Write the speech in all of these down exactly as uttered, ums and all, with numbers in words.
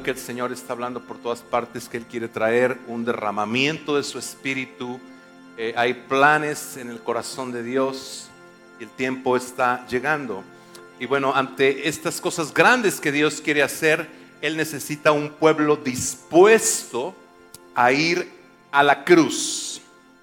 que el Señor está hablando por todas partes, que Él quiere traer un derramamiento de su espíritu. Eh, hay planes en el corazón de Dios y el tiempo está llegando. Y bueno, ante estas cosas grandes que Dios quiere hacer, Él necesita un pueblo dispuesto a ir a la cruz.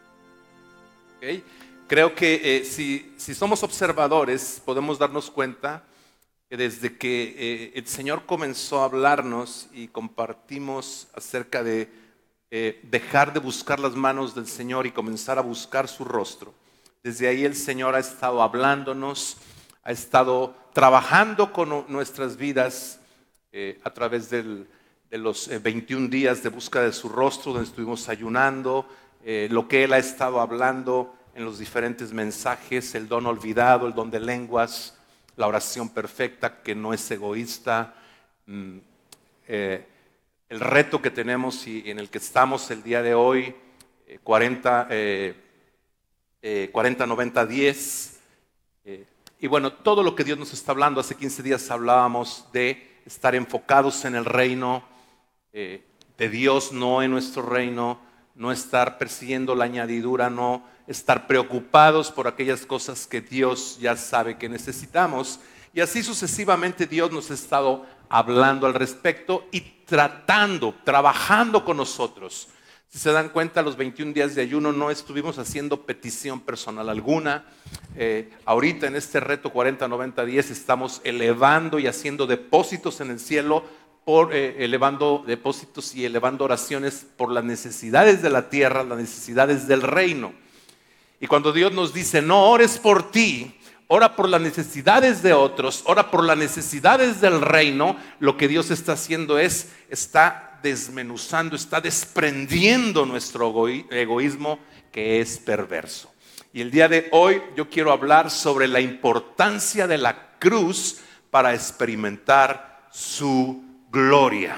¿Okay? Creo que eh, si, si somos observadores, podemos darnos cuenta que desde que eh, el Señor comenzó a hablarnos y compartimos acerca de eh, dejar de buscar las manos del Señor y comenzar a buscar su rostro, desde ahí el Señor ha estado hablándonos, ha estado trabajando con nuestras vidas eh, a través del, de los eh, veintiún días de búsqueda de su rostro, donde estuvimos ayunando, eh, lo que Él ha estado hablando en los diferentes mensajes, el don olvidado, el don de lenguas, la oración perfecta que no es egoísta, mm, eh, el reto que tenemos y en el que estamos el día de hoy, eh, cuarenta, eh, eh, cuarenta, noventa, diez, eh, y bueno, todo lo que Dios nos está hablando. Hace quince días hablábamos de estar enfocados en el reino eh, de Dios, no en nuestro reino, no estar persiguiendo la añadidura, no estar preocupados por aquellas cosas que Dios ya sabe que necesitamos. Y así sucesivamente Dios nos ha estado hablando al respecto y tratando, trabajando con nosotros. Si se dan cuenta, los veintiún días de ayuno no estuvimos haciendo petición personal alguna. Eh, ahorita en este reto cuarenta, noventa, diez estamos elevando y haciendo depósitos en el cielo, por eh, elevando depósitos y elevando oraciones por las necesidades de la tierra, las necesidades del reino. Y cuando Dios nos dice, no ores por ti, ora por las necesidades de otros, ora por las necesidades del reino, lo que Dios está haciendo es, está desmenuzando, está desprendiendo nuestro egoísmo que es perverso. Y el día de hoy yo quiero hablar sobre la importancia de la cruz para experimentar su gloria.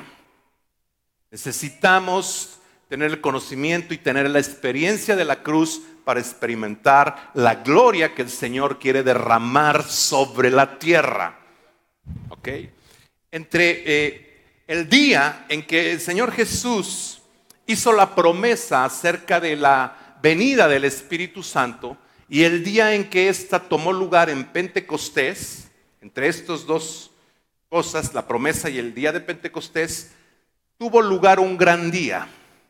Necesitamos tener el conocimiento y tener la experiencia de la cruz para experimentar la gloria que el Señor quiere derramar sobre la tierra. ¿Ok? Entre eh, el día en que el Señor Jesús hizo la promesa acerca de la venida del Espíritu Santo y el día en que ésta tomó lugar en Pentecostés, entre estos dos cosas, la promesa y el día de Pentecostés, tuvo lugar un gran día.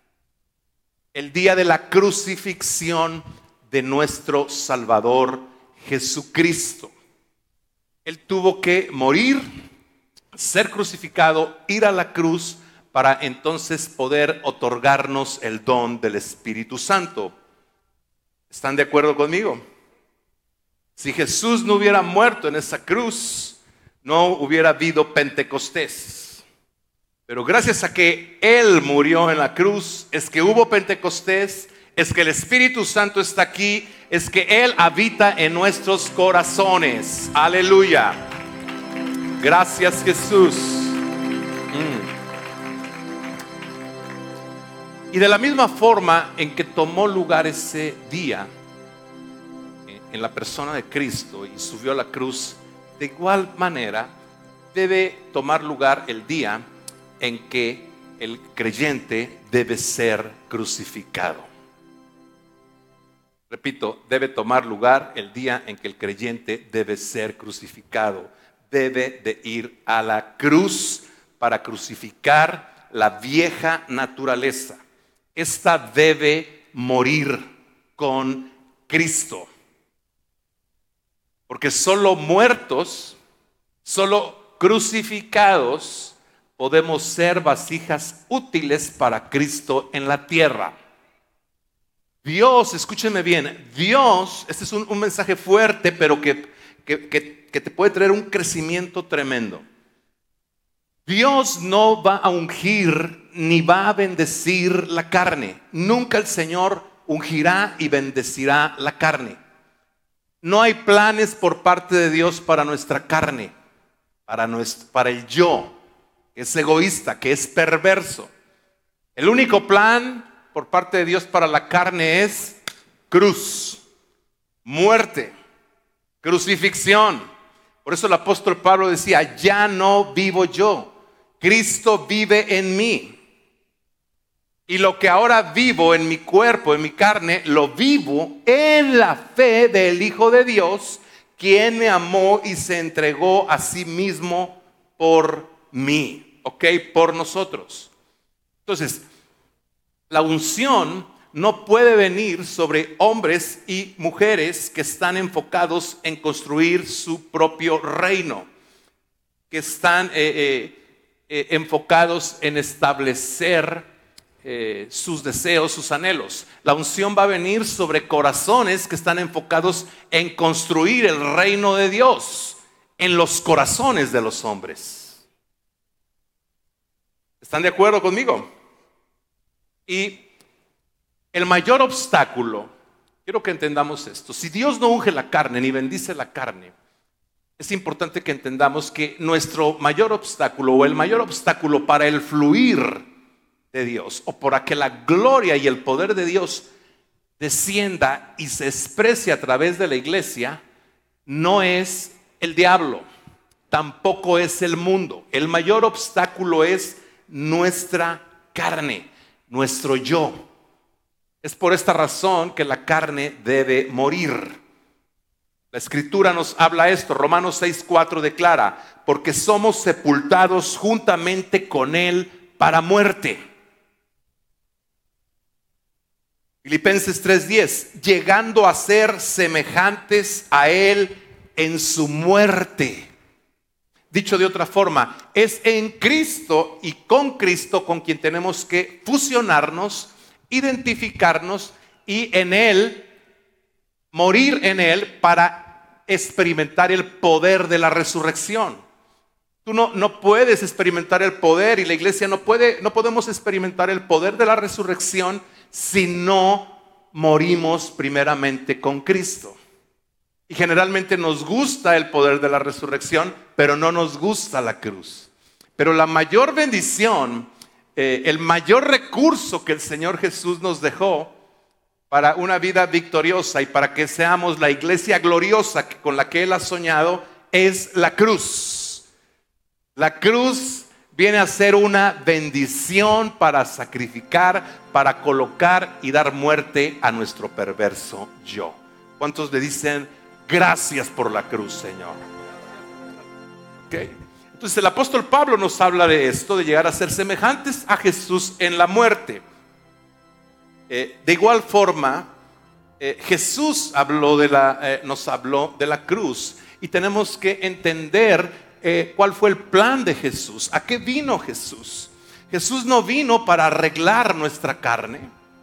El día de la crucifixión de nuestro Salvador Jesucristo. Él tuvo que morir, ser crucificado, ir a la cruz para entonces poder otorgarnos el don del Espíritu Santo. ¿Están de acuerdo conmigo? Si Jesús no hubiera muerto en esa cruz, no hubiera habido Pentecostés. Pero gracias a que Él murió en la cruz, es que hubo Pentecostés, es que el Espíritu Santo está aquí, es que Él habita en nuestros corazones. Aleluya. Gracias, Jesús. Mm. Y de la misma forma en que tomó lugar ese día en la persona de Cristo y subió a la cruz, de igual manera debe tomar lugar el día en que el creyente debe ser crucificado. Repito, debe tomar lugar el día en que el creyente debe ser crucificado. Debe de ir a la cruz para crucificar la vieja naturaleza. Esta debe morir con Cristo. Porque solo muertos, solo crucificados, podemos ser vasijas útiles para Cristo en la tierra. Dios, escúchenme bien, Dios, este es un, un mensaje fuerte, pero que, que, que, que te puede traer un crecimiento tremendo. Dios no va a ungir ni va a bendecir la carne. Nunca el Señor ungirá y bendecirá la carne. No hay planes por parte de Dios para nuestra carne, para, nuestro, para el yo, que es egoísta, que es perverso. El único plan por parte de Dios para la carne es cruz, muerte, crucifixión. Por eso el apóstol Pablo decía, ya no vivo yo. Cristo vive en mí. Y lo que ahora vivo en mi cuerpo, en mi carne, lo vivo en la fe del Hijo de Dios, quien me amó y se entregó a sí mismo por mí, ¿ok? Por nosotros. Entonces, la unción no puede venir sobre hombres y mujeres que están enfocados en construir su propio reino, que están eh, eh, eh, enfocados en establecer eh, sus deseos, sus anhelos. La unción va a venir sobre corazones que están enfocados en construir el reino de Dios en los corazones de los hombres. ¿Están de acuerdo conmigo? Y el mayor obstáculo, quiero que entendamos esto, si Dios no unge la carne ni bendice la carne, es importante que entendamos que nuestro mayor obstáculo o el mayor obstáculo para el fluir de Dios o para que la gloria y el poder de Dios descienda y se exprese a través de la iglesia no es el diablo, tampoco es el mundo. El mayor obstáculo es nuestra carne, nuestro yo. Es por esta razón que la carne debe morir. La Escritura nos habla esto. Romanos seis cuatro declara: porque somos sepultados juntamente con Él para muerte. Filipenses tres diez, llegando a ser semejantes a Él en su muerte. Dicho de otra forma, es en Cristo y con Cristo con quien tenemos que fusionarnos, identificarnos y en Él, morir en Él para experimentar el poder de la resurrección. Tú no, no puedes experimentar el poder y la iglesia no puede, no podemos experimentar el poder de la resurrección si no morimos primeramente con Cristo. Y generalmente nos gusta el poder de la resurrección, pero no nos gusta la cruz. Pero la mayor bendición, eh, el mayor recurso que el Señor Jesús nos dejó para una vida victoriosa y para que seamos la iglesia gloriosa con la que Él ha soñado, es la cruz. La cruz viene a ser una bendición para sacrificar, para colocar y dar muerte a nuestro perverso yo. ¿Cuántos le dicen gracias por la cruz, Señor? Okay. Entonces el apóstol Pablo nos habla de esto, de llegar a ser semejantes a Jesús en la muerte. Eh, de igual forma, eh, Jesús habló de la, eh, nos habló de la cruz y tenemos que entender Eh, ¿cuál fue el plan de Jesús? ¿A qué vino Jesús? Jesús no vino para arreglar nuestra carne.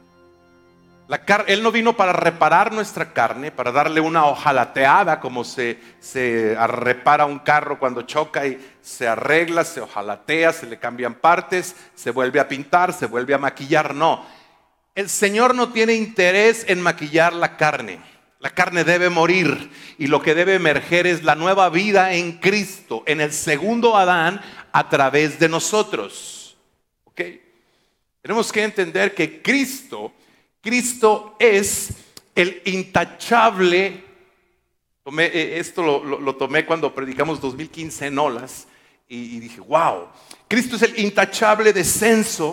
La car- Él no vino para reparar nuestra carne, para darle una ojalateada como se, se repara un carro cuando choca y se arregla, se ojalatea, se le cambian partes, se vuelve a pintar, se vuelve a maquillar. No, el Señor no tiene interés en maquillar la carne. La carne debe morir y lo que debe emerger es la nueva vida en Cristo, en el segundo Adán, a través de nosotros. ¿Ok? Tenemos que entender que Cristo, Cristo es el intachable. Tomé, esto lo, lo, lo tomé cuando predicamos dos mil quince en Olas y, y dije, wow, Cristo es el intachable descenso.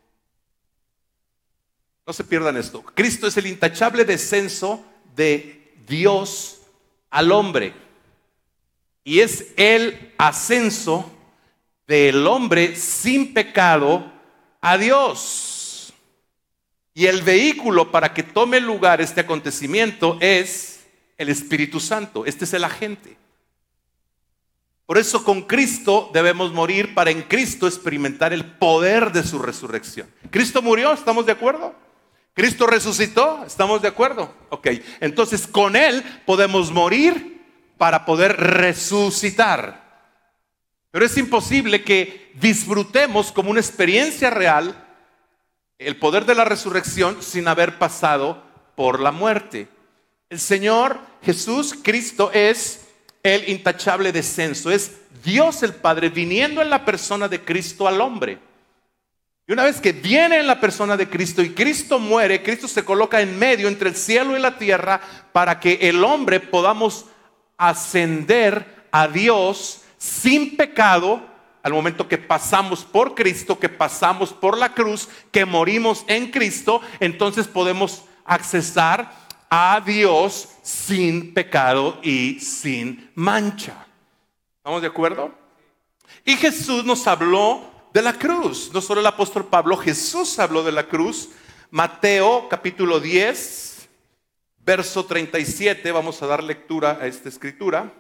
No se pierdan esto. Cristo es el intachable descenso de Dios al hombre y es el ascenso del hombre sin pecado a Dios, y el vehículo para que tome lugar este acontecimiento es el Espíritu Santo. Este es el agente. Por eso con Cristo debemos morir para en Cristo experimentar el poder de su resurrección. Cristo murió, ¿estamos de acuerdo? Cristo resucitó, ¿estamos de acuerdo? Ok, entonces con Él podemos morir para poder resucitar. Pero es imposible que disfrutemos como una experiencia real el poder de la resurrección sin haber pasado por la muerte. El Señor Jesús, Cristo, es el intachable descenso, es Dios el Padre viniendo en la persona de Cristo al hombre. Y una vez que viene en la persona de Cristo y Cristo muere, Cristo se coloca en medio entre el cielo y la tierra para que el hombre podamos ascender a Dios sin pecado al momento que pasamos por Cristo, que pasamos por la cruz, que morimos en Cristo, entonces podemos accesar a Dios sin pecado y sin mancha. ¿Estamos de acuerdo? Y Jesús nos habló de la cruz. No solo el apóstol Pablo, Jesús habló de la cruz. Mateo capítulo diez, verso treinta y siete. Vamos a dar lectura a esta escritura.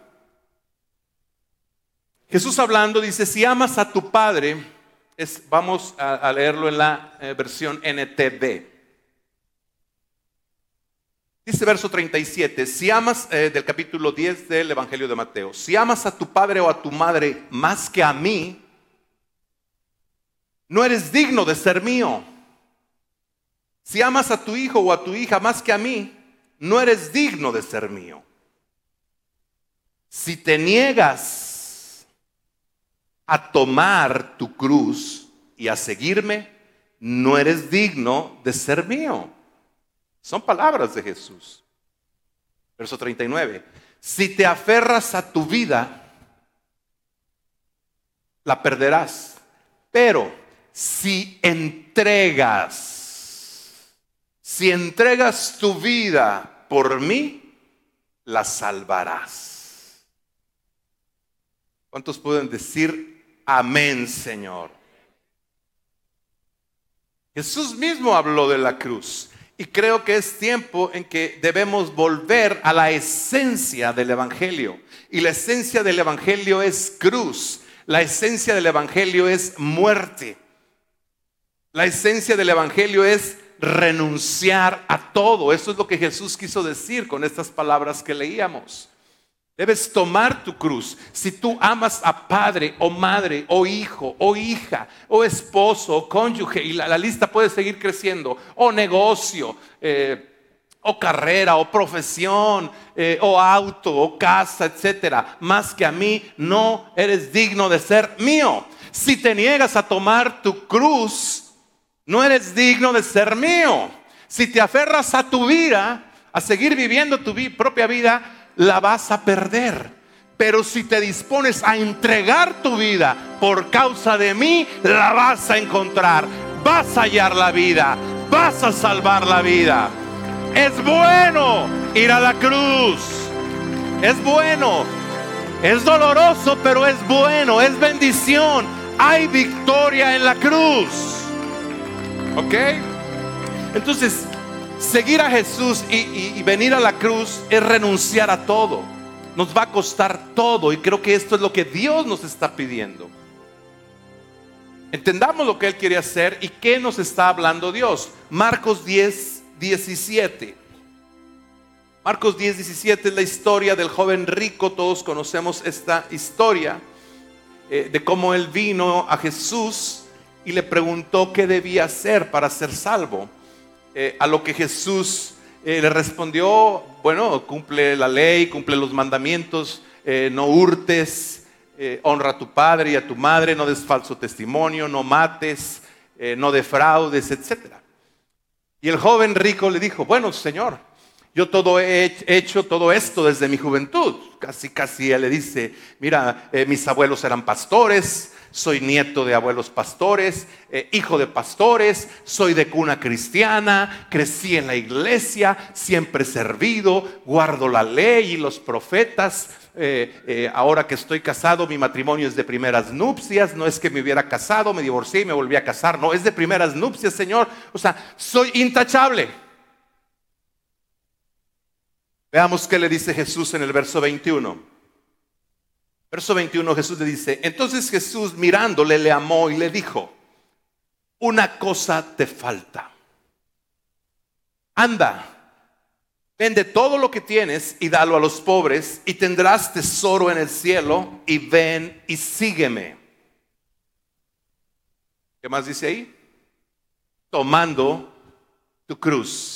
Jesús hablando dice: si amas a tu padre, es, vamos a, a leerlo en la eh, versión N T V. Dice verso treinta y siete, si amas, eh, del capítulo diez del Evangelio de Mateo, si amas a tu padre o a tu madre más que a mí, no eres digno de ser mío. Si amas a tu hijo o a tu hija más que a mí, no eres digno de ser mío. Si te niegas a tomar tu cruz y a seguirme, no eres digno de ser mío. Son palabras de Jesús. Verso treinta y nueve. Si te aferras a tu vida, la perderás. Pero si entregas, si entregas tu vida por mí, la salvarás. ¿Cuántos pueden decir amén, Señor? Jesús mismo habló de la cruz. Y creo que es tiempo en que debemos volver a la esencia del Evangelio. Y la esencia del Evangelio es cruz. La esencia del Evangelio es muerte. La esencia del Evangelio es renunciar a todo. Eso es lo que Jesús quiso decir con estas palabras que leíamos. Debes tomar tu cruz. Si tú amas a padre o madre o hijo o hija o esposo o cónyuge, y la, la lista puede seguir creciendo, o negocio, eh, o carrera, o profesión, eh, o auto, o casa, etcétera, más que a mí, no eres digno de ser mío. Si te niegas a tomar tu cruz, no eres digno de ser mío. Si te aferras a tu vida, a seguir viviendo tu vi- propia vida, la vas a perder. Pero si te dispones a entregar tu vida por causa de mí, la vas a encontrar. Vas a hallar la vida, vas a salvar la vida. Es bueno ir a la cruz. Es bueno. Es doloroso, pero es bueno, es bendición. Hay victoria en la cruz. ¿Ok? Entonces, seguir a Jesús y, y, y venir a la cruz es renunciar a todo. Nos va a costar todo, y creo que esto es lo que Dios nos está pidiendo. Entendamos lo que Él quiere hacer y qué nos está hablando Dios. Marcos diez, diecisiete. Marcos diez, diecisiete es la historia del joven rico. Todos conocemos esta historia eh, de cómo él vino a Jesús y le preguntó qué debía hacer para ser salvo. Eh, a lo que Jesús eh, le respondió: bueno, cumple la ley, cumple los mandamientos, eh, no hurtes, eh, honra a tu padre y a tu madre, no des falso testimonio, no mates, eh, no defraudes, etcétera. Y el joven rico le dijo: bueno, Señor, yo todo he hecho todo esto desde mi juventud. Casi, casi él le dice: mira, eh, mis abuelos eran pastores, soy nieto de abuelos pastores, eh, hijo de pastores, soy de cuna cristiana, crecí en la iglesia, siempre he servido, guardo la ley y los profetas. Eh, eh, ahora que estoy casado, mi matrimonio es de primeras nupcias. No es que me hubiera casado, me divorcié y me volví a casar. No, es de primeras nupcias, Señor. O sea, soy intachable. Veamos qué le dice Jesús en el verso veintiuno. Verso veintiuno, Jesús le dice: entonces Jesús, mirándole, le amó y le dijo: una cosa te falta. Anda, vende todo lo que tienes y dalo a los pobres, y tendrás tesoro en el cielo, y ven y sígueme. ¿Qué más dice ahí? Tomando tu cruz.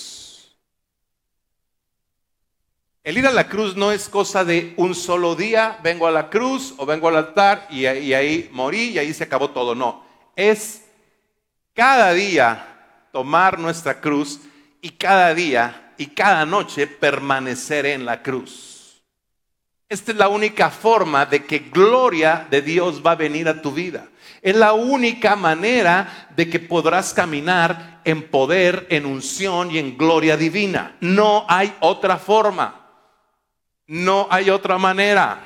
El ir a la cruz no es cosa de un solo día, vengo a la cruz o vengo al altar y, y ahí morí y ahí se acabó todo. No, es cada día tomar nuestra cruz y cada día y cada noche permanecer en la cruz. Esta es la única forma de que gloria de Dios va a venir a tu vida. Es la única manera de que podrás caminar en poder, en unción y en gloria divina. No hay otra forma. No hay otra manera.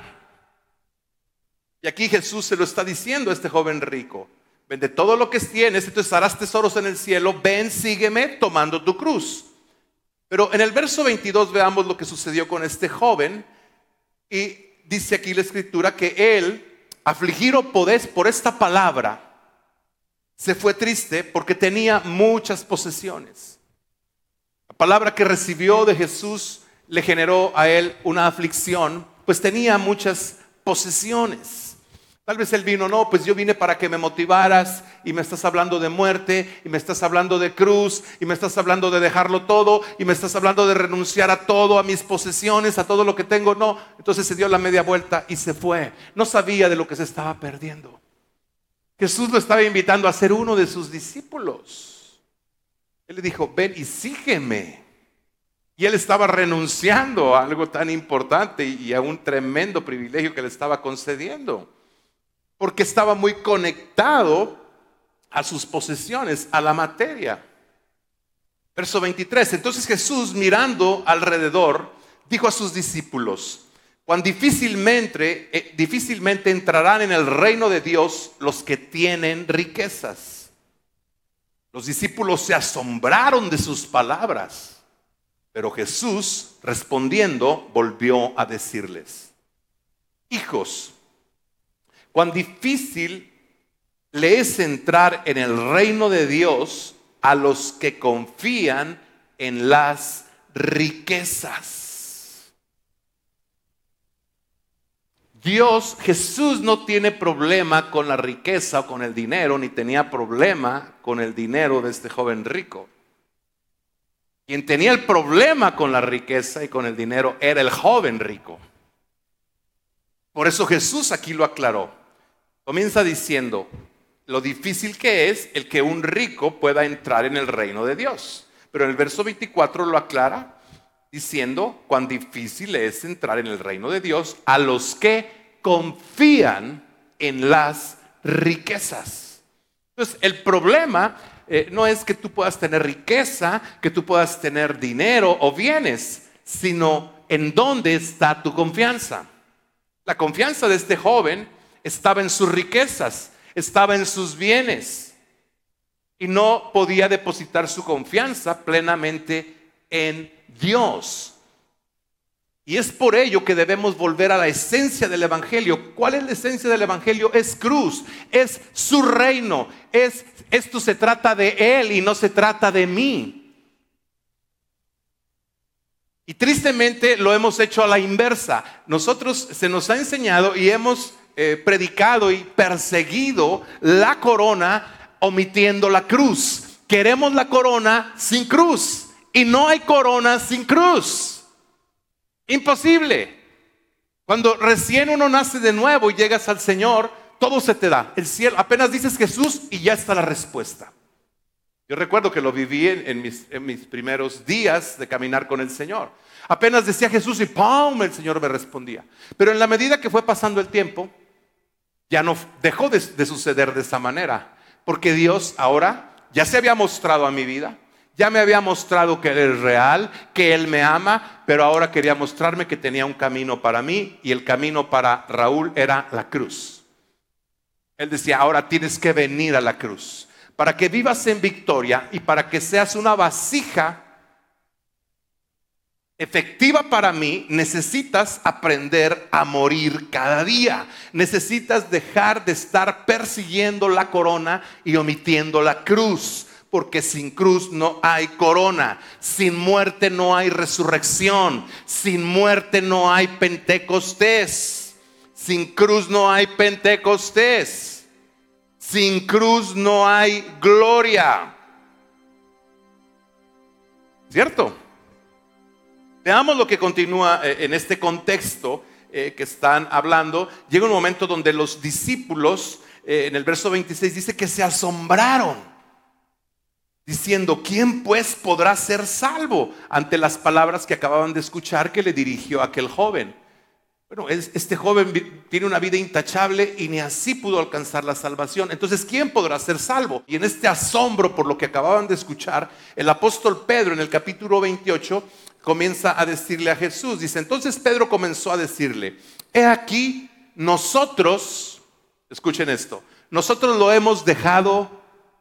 Y aquí Jesús se lo está diciendo a este joven rico. Vende todo lo que tienes, entonces harás tesoros en el cielo. Ven, sígueme tomando tu cruz. Pero en el verso veintidós veamos lo que sucedió con este joven. Y dice aquí la escritura que él, afligido por esta palabra, se fue triste porque tenía muchas posesiones. La palabra que recibió de Jesús le generó a él una aflicción, pues tenía muchas posesiones. Tal vez él vino, no, pues yo vine para que me motivaras y me estás hablando de muerte y me estás hablando de cruz y me estás hablando de dejarlo todo y me estás hablando de renunciar a todo, a mis posesiones, a todo lo que tengo. No, entonces se dio la media vuelta y se fue. No sabía de lo que se estaba perdiendo. Jesús lo estaba invitando a ser uno de sus discípulos. Él le dijo, ven y sígueme. Y él estaba renunciando a algo tan importante y a un tremendo privilegio que le estaba concediendo. Porque estaba muy conectado a sus posesiones, a la materia. Verso veintitrés. Entonces Jesús, mirando alrededor, dijo a sus discípulos: cuán difícilmente, eh, difícilmente entrarán en el reino de Dios los que tienen riquezas. Los discípulos se asombraron de sus palabras, pero Jesús, respondiendo, volvió a decirles: hijos, cuán difícil le es entrar en el reino de Dios a los que confían en las riquezas. Dios, Jesús no tiene problema con la riqueza o con el dinero, ni tenía problema con el dinero de este joven rico. Quien tenía el problema con la riqueza y con el dinero era el joven rico. Por eso Jesús aquí lo aclaró. Comienza diciendo lo difícil que es el que un rico pueda entrar en el reino de Dios. Pero en el verso veinticuatro lo aclara diciendo cuán difícil es entrar en el reino de Dios a los que confían en las riquezas. Entonces el problema eh, no es que tú puedas tener riqueza, que tú puedas tener dinero o bienes, sino en dónde está tu confianza. La confianza de este joven estaba en sus riquezas, estaba en sus bienes y no podía depositar su confianza plenamente en Dios. Y es por ello que debemos volver a la esencia del evangelio. ¿Cuál es la esencia del evangelio? Es cruz, es su reino, es, esto se trata de Él y no se trata de mí. Y tristemente lo hemos hecho a la inversa. Nosotros se nos ha enseñado y hemos Eh, predicado y perseguido la corona omitiendo la cruz. Queremos la corona sin cruz y no hay corona sin cruz. Imposible. Cuando recién uno nace de nuevo y llegas al Señor, todo se te da. El cielo, apenas dices Jesús y ya está la respuesta. Yo recuerdo que lo viví en, en, mis, en mis primeros días de caminar con el Señor. Apenas decía Jesús y ¡pum! El Señor me respondía. Pero en la medida que fue pasando el tiempo, ya no dejó de, de suceder de esa manera, porque Dios ahora ya se había mostrado a mi vida, ya me había mostrado que Él es real, que Él me ama, pero ahora quería mostrarme que tenía un camino para mí y el camino para Raúl era la cruz. Él decía, ahora tienes que venir a la cruz para que vivas en victoria y para que seas una vasija efectiva para mí. Necesitas aprender a morir cada día. Necesitas dejar de estar persiguiendo la corona y omitiendo la cruz. Porque sin cruz no hay corona. Sin muerte no hay resurrección. Sin muerte no hay Pentecostés. Sin cruz no hay Pentecostés. Sin cruz no hay gloria. ¿Cierto? Veamos lo que continúa en este contexto eh, que están hablando. Llega un momento donde los discípulos, eh, en el verso veintiséis dice que se asombraron, diciendo, ¿quién pues podrá ser salvo? Ante las palabras que acababan de escuchar que le dirigió aquel joven. Bueno, este joven tiene una vida intachable y ni así pudo alcanzar la salvación. Entonces, ¿quién podrá ser salvo? Y en este asombro por lo que acababan de escuchar, el apóstol Pedro en el capítulo veintiocho comienza a decirle a Jesús. Dice, entonces Pedro comenzó a decirle, he aquí, nosotros, escuchen esto, nosotros lo hemos dejado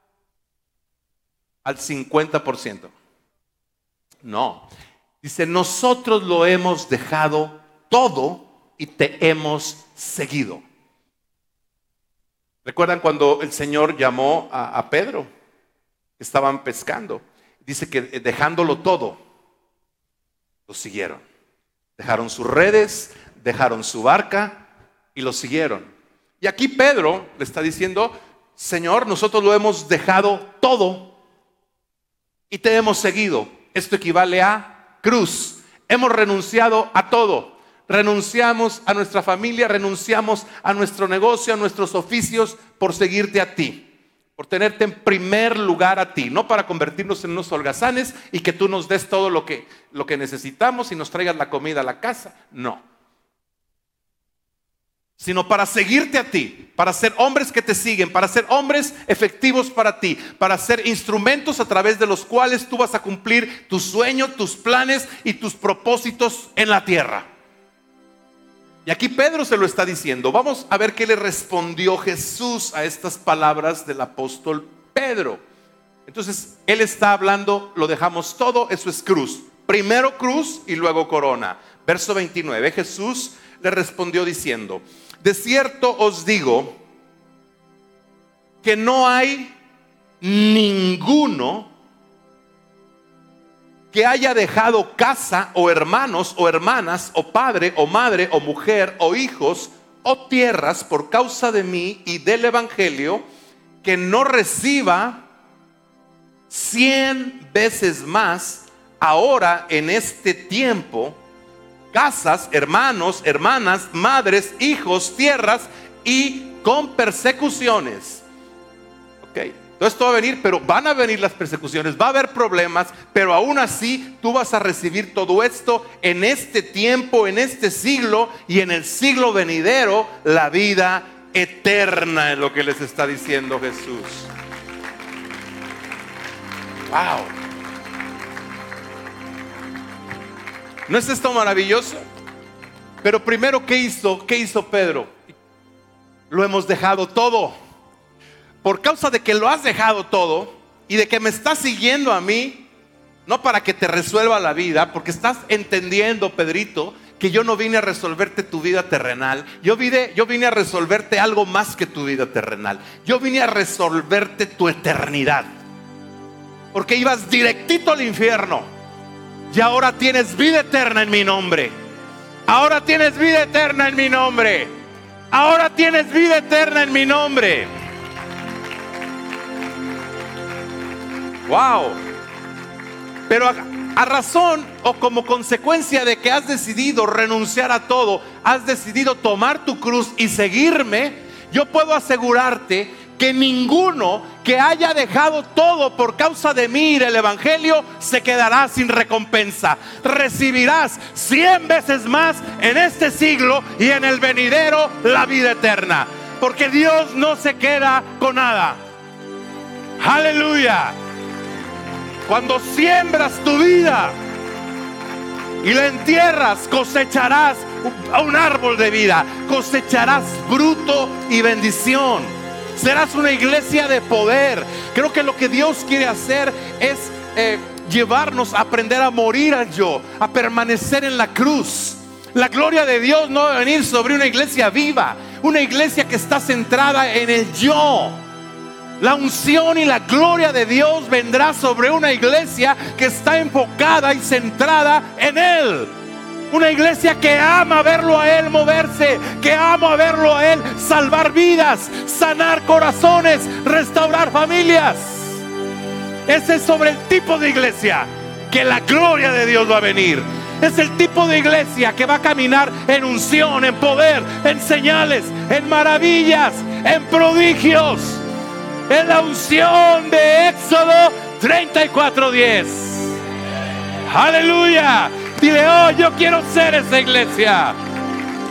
al cincuenta por ciento. No, dice, nosotros lo hemos dejado todo y te hemos seguido. ¿Recuerdan cuando el Señor llamó a, a Pedro? Estaban pescando. Dice que dejándolo todo, lo siguieron. Dejaron sus redes, dejaron su barca y lo siguieron. Y aquí Pedro le está diciendo, Señor, nosotros lo hemos dejado todo y te hemos seguido. Esto equivale a cruz. Hemos renunciado a todo. Renunciamos a nuestra familia, renunciamos a nuestro negocio, a nuestros oficios por seguirte a ti, por tenerte en primer lugar a ti, no para convertirnos en unos holgazanes y que tú nos des todo lo que, lo que necesitamos y nos traigas la comida a la casa, no. Sino para seguirte a ti, para ser hombres que te siguen, para ser hombres efectivos para ti, para ser instrumentos a través de los cuales tú vas a cumplir tus sueños, tus planes y tus propósitos en la tierra. Y aquí Pedro se lo está diciendo. Vamos a ver qué le respondió Jesús a estas palabras del apóstol Pedro. Entonces, él está hablando, lo dejamos todo, eso es cruz. Primero cruz y luego corona. Verso veintinueve, Jesús le respondió diciendo, de cierto os digo que no hay ninguno que haya dejado casa o hermanos o hermanas o padre o madre o mujer o hijos o tierras por causa de mí y del evangelio, que no reciba cien veces más ahora en este tiempo casas, hermanos, hermanas, madres, hijos, tierras y con persecuciones. Ok. Todo esto va a venir, pero van a venir las persecuciones, va a haber problemas, pero aún así tú vas a recibir todo esto en este tiempo, en este siglo y en el siglo venidero, la vida eterna, es lo que les está diciendo Jesús. Wow. ¿No es esto maravilloso? Pero primero, ¿qué hizo? ¿Qué hizo Pedro? Lo hemos dejado todo. Por causa de que lo has dejado todo y de que me estás siguiendo a mí, no para que te resuelva la vida, porque estás entendiendo, Pedrito, que yo no vine a resolverte tu vida terrenal. Yo vine, yo vine a resolverte algo más que tu vida terrenal. Yo vine a resolverte tu eternidad. Porque ibas directito al infierno y ahora tienes vida eterna en mi nombre. Ahora tienes vida eterna en mi nombre. Ahora tienes vida eterna en mi nombre. Wow. Pero a, a razón o como consecuencia de que has decidido renunciar a todo, has decidido tomar tu cruz y seguirme, yo puedo asegurarte que ninguno que haya dejado todo por causa de mí y del evangelio se quedará sin recompensa. Recibirás cien veces más en este siglo y en el venidero la vida eterna, porque Dios no se queda con nada. Aleluya. Cuando siembras tu vida y la entierras, cosecharás un árbol de vida, cosecharás fruto y bendición. Serás una iglesia de poder. Creo que lo que Dios quiere hacer es eh, llevarnos a aprender a morir al yo, a permanecer en la cruz. La gloria de Dios no va a venir sobre una iglesia viva, una iglesia que está centrada en el yo. La unción y la gloria de Dios vendrá sobre una iglesia que está enfocada y centrada en Él. Una iglesia que ama verlo a Él moverse, que ama verlo a Él salvar vidas, sanar corazones, restaurar familias. Ese es sobre el tipo de iglesia que la gloria de Dios va a venir. Es el tipo de iglesia que va a caminar en unción, en poder, en señales, en maravillas, en prodigios. Es la unción de Éxodo treinta y cuatro diez. Aleluya. Dile, oh, yo quiero ser esa iglesia.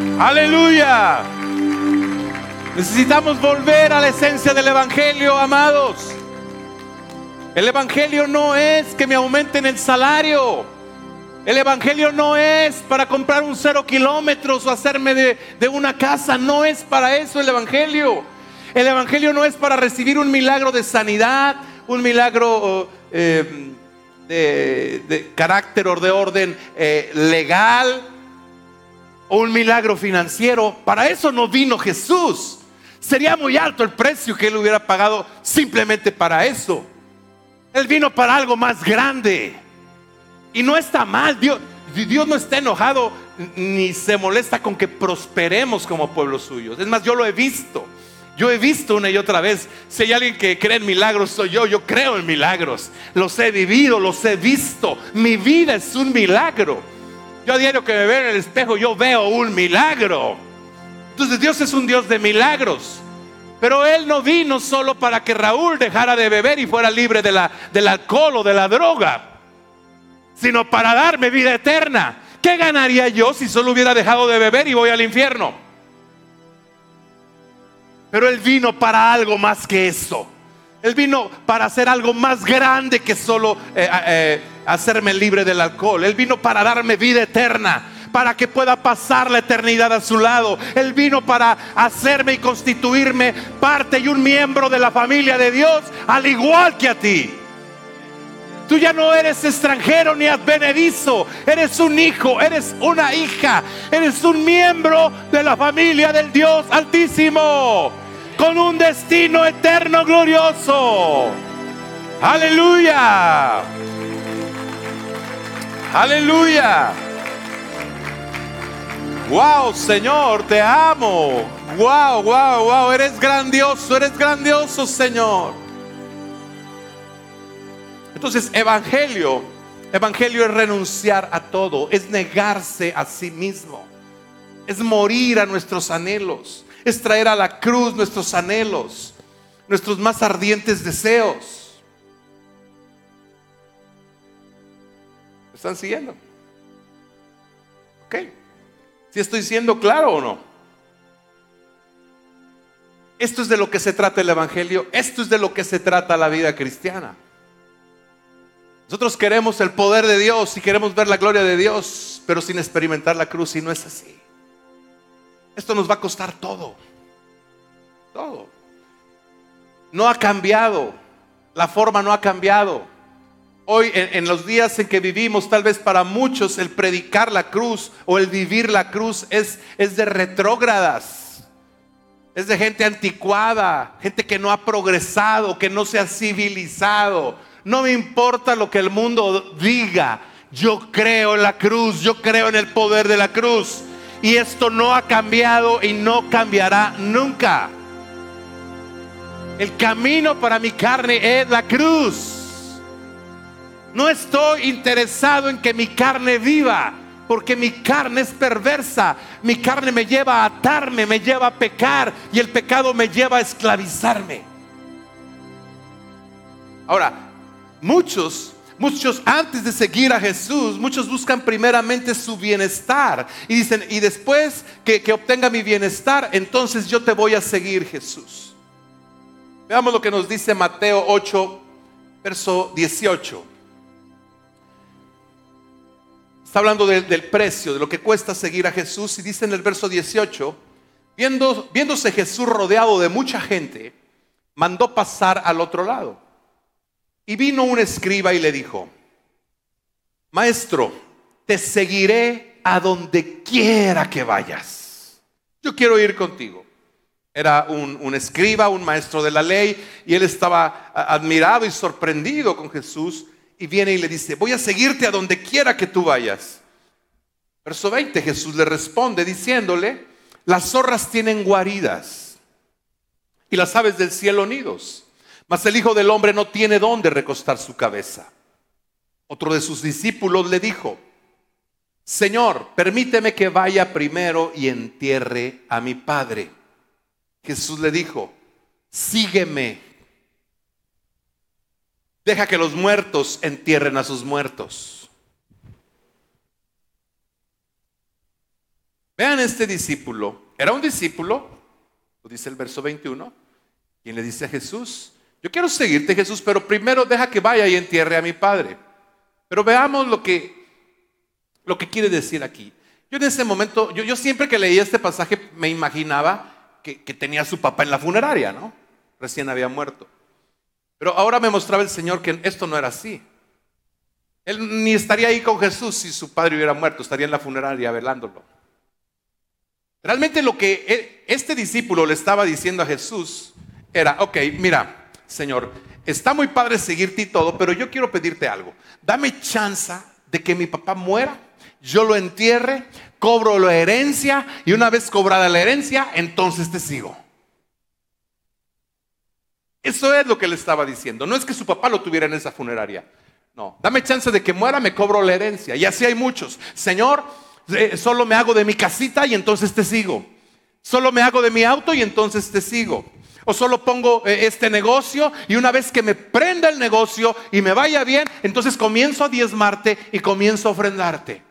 Aleluya. Necesitamos volver a la esencia del evangelio, amados. El evangelio no es que me aumenten el salario. El evangelio no es para comprar un cero kilómetros o hacerme de, de una casa. No es para eso el evangelio. El evangelio no es para recibir un milagro de sanidad, un milagro eh, de, de carácter o de orden eh, legal, o un milagro financiero. Para eso no vino Jesús. Sería muy alto el precio que Él hubiera pagado simplemente para eso. Él vino para algo más grande. Y no está mal. Dios, Dios no está enojado ni se molesta con que prosperemos como pueblo suyo. Es más, yo lo he visto. Yo he visto una y otra vez. Si hay alguien que cree en milagros, soy yo. Yo creo en milagros. Los he vivido, los he visto. Mi vida es un milagro. Yo a diario que me veo en el espejo, yo veo un milagro. Entonces Dios es un Dios de milagros. Pero Él no vino solo para que Raúl dejara de beber y fuera libre de la, del alcohol o de la droga, sino para darme vida eterna. ¿Qué ganaría yo si solo hubiera dejado de beber y voy al infierno? Pero Él vino para algo más que eso. Él vino para hacer algo más grande que solo eh, eh, hacerme libre del alcohol. Él vino para darme vida eterna, para que pueda pasar la eternidad a su lado. Él vino para hacerme y constituirme parte y un miembro de la familia de Dios, al igual que a ti. Tú ya no eres extranjero ni advenedizo. Eres un hijo, eres una hija, eres un miembro de la familia del Dios Altísimo, con un destino eterno glorioso. Aleluya. Aleluya. Wow, Señor, te amo. Wow, wow, wow, eres grandioso, eres grandioso, Señor. Entonces, evangelio, evangelio es renunciar a todo, es negarse a sí mismo, es morir a nuestros anhelos, es traer a la cruz nuestros anhelos, nuestros más ardientes deseos. ¿Me están siguiendo? Ok. ¿Sí estoy siendo claro o no? Esto es de lo que se trata el evangelio. Esto es de lo que se trata la vida cristiana. Nosotros queremos el poder de Dios y queremos ver la gloria de Dios, pero sin experimentar la cruz, y no es así. Esto nos va a costar todo. Todo. No ha cambiado. La forma no ha cambiado. Hoy, en, en los días en que vivimos, tal vez para muchos el predicar la cruz o el vivir la cruz es, es de retrógradas. Es de gente anticuada, gente que no ha progresado, que no se ha civilizado. No me importa lo que el mundo diga. Yo creo en la cruz, yo creo en el poder de la cruz. Y esto no ha cambiado y no cambiará nunca. El camino para mi carne es la cruz. No estoy interesado en que mi carne viva, porque mi carne es perversa. Mi carne me lleva a atarme, me lleva a pecar, y el pecado me lleva a esclavizarme. Ahora, muchos, muchos antes de seguir a Jesús, muchos buscan primeramente su bienestar y dicen, y después que, que obtenga mi bienestar, entonces yo te voy a seguir, Jesús. Veamos lo que nos dice Mateo ocho, verso dieciocho. Está hablando de, del precio, de lo que cuesta seguir a Jesús, y dice en el verso dieciocho: Viendo, viéndose Jesús rodeado de mucha gente, mandó pasar al otro lado. Y vino un escriba y le dijo: Maestro, te seguiré a donde quiera que vayas. Yo quiero ir contigo. Era un, un escriba, un maestro de la ley, y él estaba admirado y sorprendido con Jesús. Y viene y le dice: voy a seguirte a donde quiera que tú vayas. Verso veinte, Jesús le responde diciéndole: las zorras tienen guaridas y las aves del cielo nidos, mas el Hijo del Hombre no tiene dónde recostar su cabeza. Otro de sus discípulos le dijo: Señor, permíteme que vaya primero y entierre a mi padre. Jesús le dijo: sígueme. Deja que los muertos entierren a sus muertos. Vean este discípulo. Era un discípulo, lo dice el verso veintiuno, quien le dice a Jesús: yo quiero seguirte, Jesús, pero primero deja que vaya y entierre a mi padre. Pero veamos lo que, lo que quiere decir aquí. Yo en ese momento, yo, yo siempre que leía este pasaje me imaginaba que, que tenía a su papá en la funeraria, ¿no? Recién había muerto. Pero ahora me mostraba el Señor que esto no era así. Él ni estaría ahí con Jesús si su padre hubiera muerto, estaría en la funeraria velándolo. Realmente lo que este discípulo le estaba diciendo a Jesús era: ok, mira, Señor, está muy padre seguirte y todo, pero yo quiero pedirte algo. Dame chance de que mi papá muera, yo lo entierre, cobro la herencia, y una vez cobrada la herencia, entonces te sigo. Eso es lo que le estaba diciendo. No es que su papá lo tuviera en esa funeraria. No, dame chance de que muera, me cobro la herencia. Y así hay muchos. Señor, eh, solo me hago de mi casita y entonces te sigo. Solo me hago de mi auto y entonces te sigo. O solo pongo eh, este negocio, y una vez que me prenda el negocio y me vaya bien, entonces comienzo a diezmarte y comienzo a ofrendarte.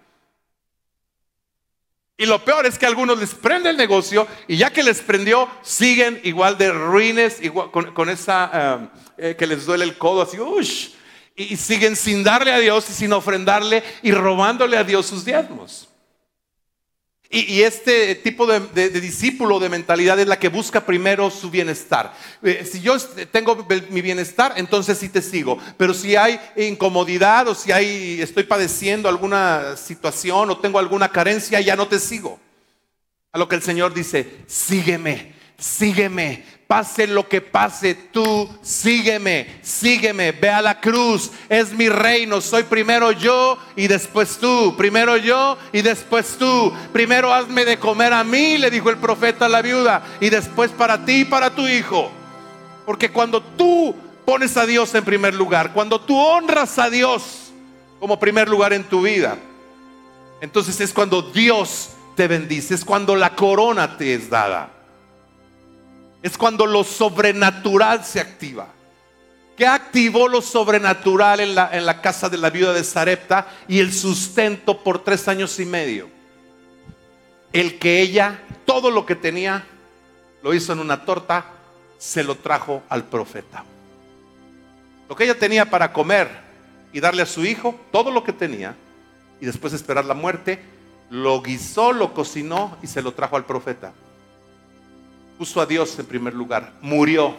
Y lo peor es que a algunos les prende el negocio, y ya que les prendió, siguen igual de ruines, igual, con, con esa uh, eh, que les duele el codo así, ush, y, y siguen sin darle a Dios y sin ofrendarle, y robándole a Dios sus diezmos. Y, y este tipo de, de, de discípulo de mentalidad es la que busca primero su bienestar. Eh, si yo tengo mi bienestar, entonces sí te sigo. Pero si hay incomodidad, o si hay, estoy padeciendo alguna situación o tengo alguna carencia, ya no te sigo. A lo que el Señor dice: sígueme, sígueme. Pase lo que pase, tú sígueme, sígueme, ve a la cruz, es mi reino, soy primero yo y después tú, primero yo y después tú, primero hazme de comer a mí, le dijo el profeta a la viuda, y después para ti y para tu hijo. Porque cuando tú pones a Dios en primer lugar, cuando tú honras a Dios como primer lugar en tu vida, entonces es cuando Dios te bendice, es cuando la corona te es dada. Es cuando lo sobrenatural se activa. ¿Qué activó lo sobrenatural en la, en la casa de la viuda de Sarepta y el sustento por tres años y medio? El que ella, todo lo que tenía, lo hizo en una torta, se lo trajo al profeta. Lo que ella tenía para comer y darle a su hijo, todo lo que tenía, y después esperar la muerte, lo guisó, lo cocinó y se lo trajo al profeta. Puso a Dios en primer lugar, murió,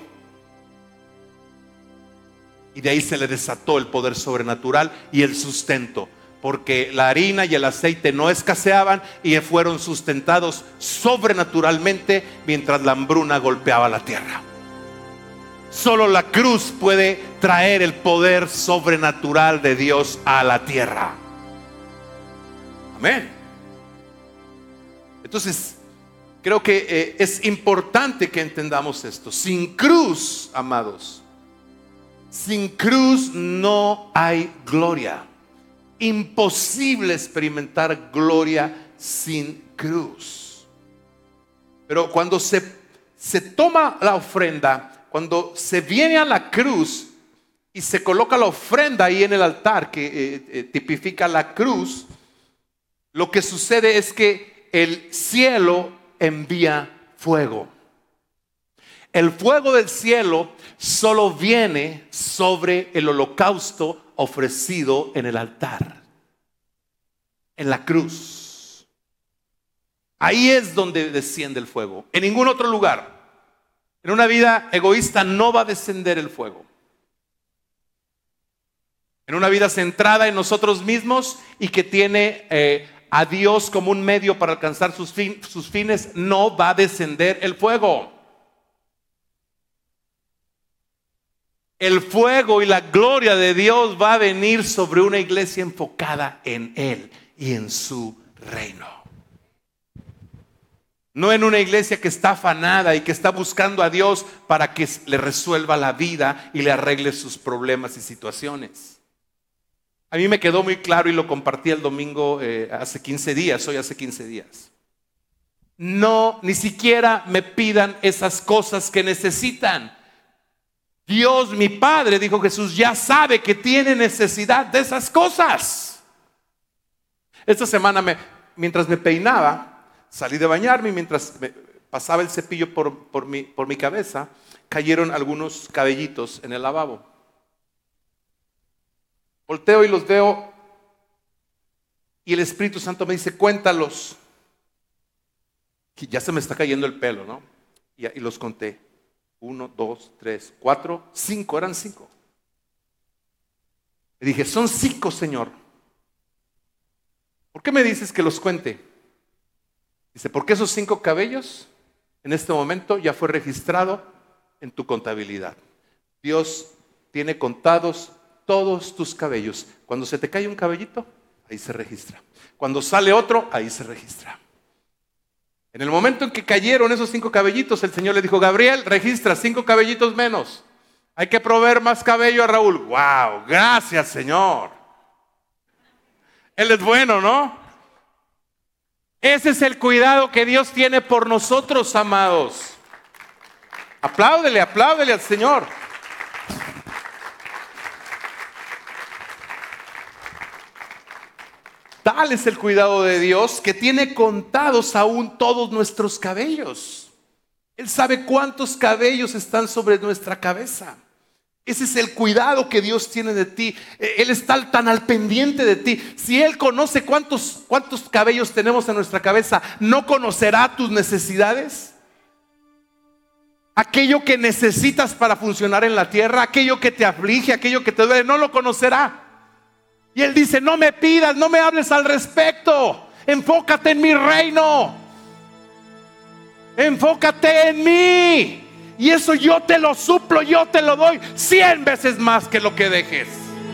y de ahí se le desató el poder sobrenatural y el sustento, porque la harina y el aceite no escaseaban y fueron sustentados sobrenaturalmente mientras la hambruna golpeaba la tierra. Solo la cruz puede traer el poder sobrenatural de Dios a la tierra. Amén. Entonces, creo que eh, es importante que entendamos esto. Sin cruz, amados, sin cruz no hay gloria. Imposible experimentar gloria sin cruz. Pero cuando se, se toma la ofrenda, cuando se viene a la cruz y se coloca la ofrenda ahí en el altar que eh, eh, tipifica la cruz, lo que sucede es que el cielo envía fuego. El fuego del cielo solo viene sobre el holocausto ofrecido en el altar, en la cruz. Ahí es donde desciende el fuego. En ningún otro lugar. En una vida egoísta no va a descender el fuego. En una vida centrada en nosotros mismos y que tiene eh, a Dios como un medio para alcanzar sus, fin, sus fines, no va a descender el fuego. El fuego y la gloria de Dios va a venir sobre una iglesia enfocada en Él y en su reino. No en una iglesia que está afanada y que está buscando a Dios para que le resuelva la vida y le arregle sus problemas y situaciones. A mí me quedó muy claro y lo compartí el domingo eh, hace quince días, hoy hace quince días. No, ni siquiera me pidan esas cosas que necesitan. Dios, mi Padre, dijo Jesús, ya sabe que tiene necesidad de esas cosas. Esta semana, me, mientras me peinaba, salí de bañarme y mientras me pasaba el cepillo por, por, mi, por mi cabeza, cayeron algunos cabellitos en el lavabo. Volteo y los veo y el Espíritu Santo me dice, cuéntalos. Y ya se me está cayendo el pelo, ¿no? Y, y los conté. Uno, dos, tres, cuatro, cinco, eran cinco. Le dije, son cinco, Señor. ¿Por qué me dices que los cuente? Dice, porque esos cinco cabellos en este momento ya fue registrado en tu contabilidad. Dios tiene contados todos tus cabellos. Cuando se te cae un cabellito, ahí se registra. Cuando sale otro, ahí se registra. En el momento en que cayeron esos cinco cabellitos, el Señor le dijo, Gabriel, registra cinco cabellitos menos. Hay que proveer más cabello a Raúl. ¡Wow! Gracias, Señor. Él es bueno, ¿no? Ese es el cuidado que Dios tiene por nosotros, amados. Apláudele, apláudele al Señor. Tal es el cuidado de Dios que tiene contados aún todos nuestros cabellos. Él sabe cuántos cabellos están sobre nuestra cabeza. Ese es el cuidado que Dios tiene de ti. Él está tan al pendiente de ti. Si Él conoce cuántos, cuántos cabellos tenemos en nuestra cabeza, ¿no conocerá tus necesidades? Aquello que necesitas para funcionar en la tierra, aquello que te aflige, aquello que te duele, no lo conocerá. Y Él dice, no me pidas, no me hables al respecto. Enfócate en mi reino. Enfócate en mí. Y eso yo te lo suplo, yo te lo doy cien veces más que lo que dejes.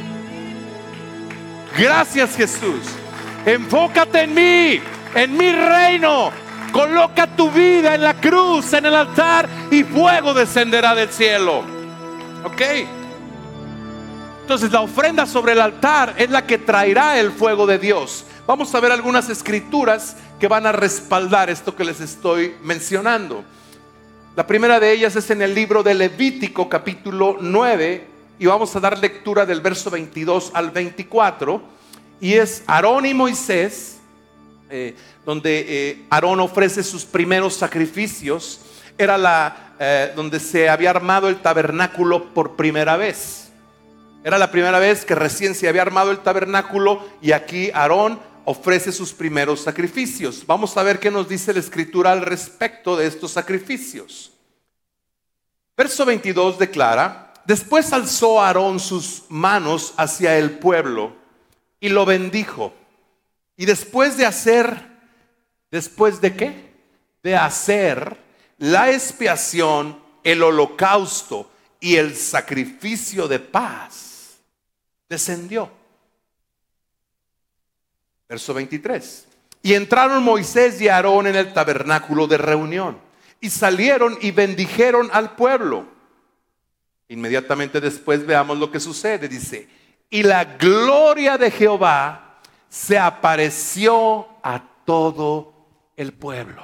Gracias, Jesús. Enfócate en mí, en mi reino. Coloca tu vida en la cruz, en el altar, y fuego descenderá del cielo. Ok. Entonces la ofrenda sobre el altar es la que traerá el fuego de Dios. Vamos a ver algunas escrituras que van a respaldar esto que les estoy mencionando. La primera de ellas es en el libro de Levítico capítulo nueve, y vamos a dar lectura del verso veintidós al veinticuatro, y es Aarón y Moisés, eh, donde eh, Aarón ofrece sus primeros sacrificios. Era la eh, donde se había armado el tabernáculo por primera vez. Era la primera vez que recién se había armado el tabernáculo, y aquí Aarón ofrece sus primeros sacrificios. Vamos a ver qué nos dice la escritura al respecto de estos sacrificios. Verso veintidós declara: después alzó Aarón sus manos hacia el pueblo y lo bendijo. Y después de hacer, ¿después de qué? De hacer la expiación, el holocausto y el sacrificio de paz, descendió. Verso veintitrés. Y entraron Moisés y Aarón en el tabernáculo de reunión, y salieron y bendijeron al pueblo. Inmediatamente después veamos lo que sucede. Dice: y la gloria de Jehová se apareció a todo el pueblo.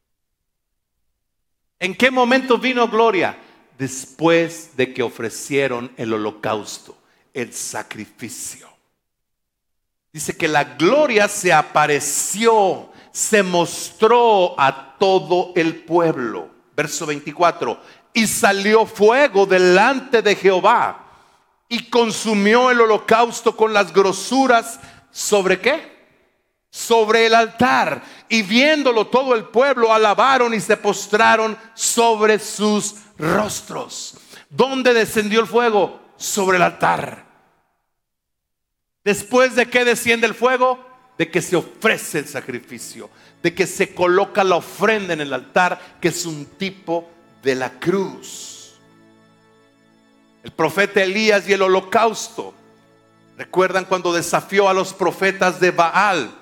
¿En qué momento vino gloria? Después de que ofrecieron el holocausto, el sacrificio. Dice que la gloria se apareció, se mostró a todo el pueblo. Verso veinticuatro. Y salió fuego delante de Jehová y consumió el holocausto con las grosuras. ¿Sobre qué? Sobre el altar. Y viéndolo todo el pueblo alabaron y se postraron sobre sus rostros. ¿Dónde descendió el fuego? Sobre el altar. ¿Después de qué desciende el fuego? De que se ofrece el sacrificio, de que se coloca la ofrenda en el altar, que es un tipo de la cruz. El profeta Elías y el holocausto. ¿Recuerdan cuando desafió a los profetas de Baal?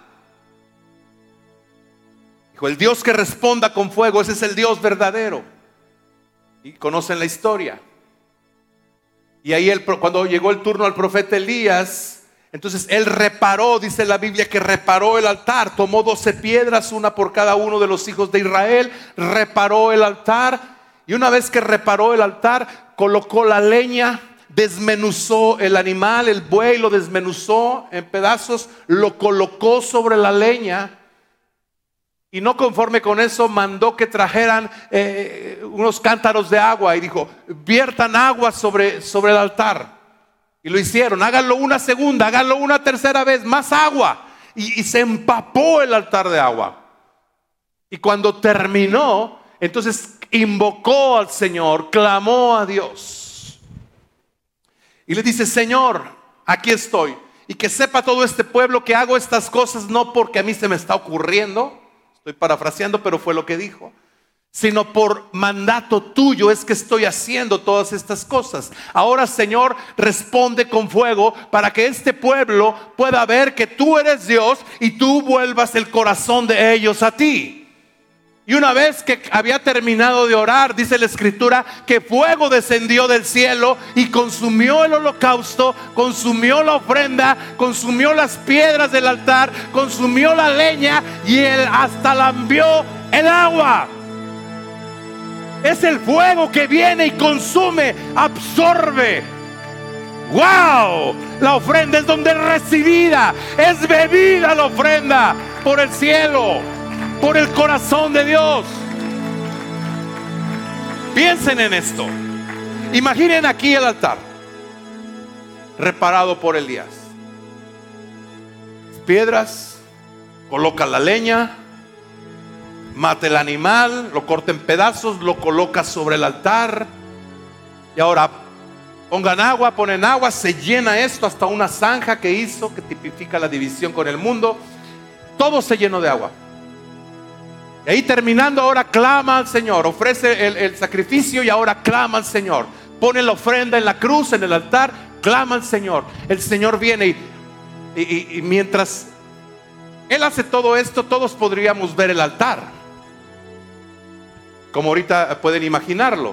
Dijo: el Dios que responda con fuego, ese es el Dios verdadero. Y conocen la historia. Y ahí el, cuando llegó el turno al profeta Elías, entonces él reparó, dice la Biblia que reparó el altar. Tomó doce piedras, una por cada uno de los hijos de Israel. Reparó el altar. Y una vez que reparó el altar, colocó la leña, desmenuzó el animal, el buey lo desmenuzó en pedazos, lo colocó sobre la leña. Y no conforme con eso, mandó que trajeran eh, unos cántaros de agua y dijo: viertan agua sobre, sobre el altar. Y lo hicieron. Háganlo una segunda, háganlo una tercera vez, más agua. Y, y se empapó el altar de agua. Y cuando terminó, entonces invocó al Señor, clamó a Dios. Y le dice: Señor, aquí estoy. Y que sepa todo este pueblo que hago estas cosas no porque a mí se me está ocurriendo. Estoy parafraseando, pero fue lo que dijo. Sino por mandato tuyo es que estoy haciendo todas estas cosas. Ahora, Señor, responde con fuego para que este pueblo pueda ver que tú eres Dios y tú vuelvas el corazón de ellos a ti. Y una vez que había terminado de orar, dice la escritura que fuego descendió del cielo y consumió el holocausto, consumió la ofrenda, consumió las piedras del altar, consumió la leña y él hasta lambió el agua. Es el fuego que viene y consume, absorbe. ¡Wow! La ofrenda es donde es recibida, es bebida la ofrenda por el cielo, por el corazón de Dios. Piensen en esto. Imaginen aquí el altar reparado por Elías. Piedras, coloca la leña, mata el animal, lo corta en pedazos, lo coloca sobre el altar. Y ahora pongan agua, ponen agua, se llena esto hasta una zanja que hizo, que tipifica la división con el mundo. Todo se llenó de agua. Y ahí terminando, ahora clama al Señor, ofrece el, el sacrificio y ahora clama al Señor. Pone la ofrenda en la cruz, en el altar, clama al Señor. El Señor viene y, y, y, y mientras Él hace todo esto, todos podríamos ver el altar, como ahorita pueden imaginarlo.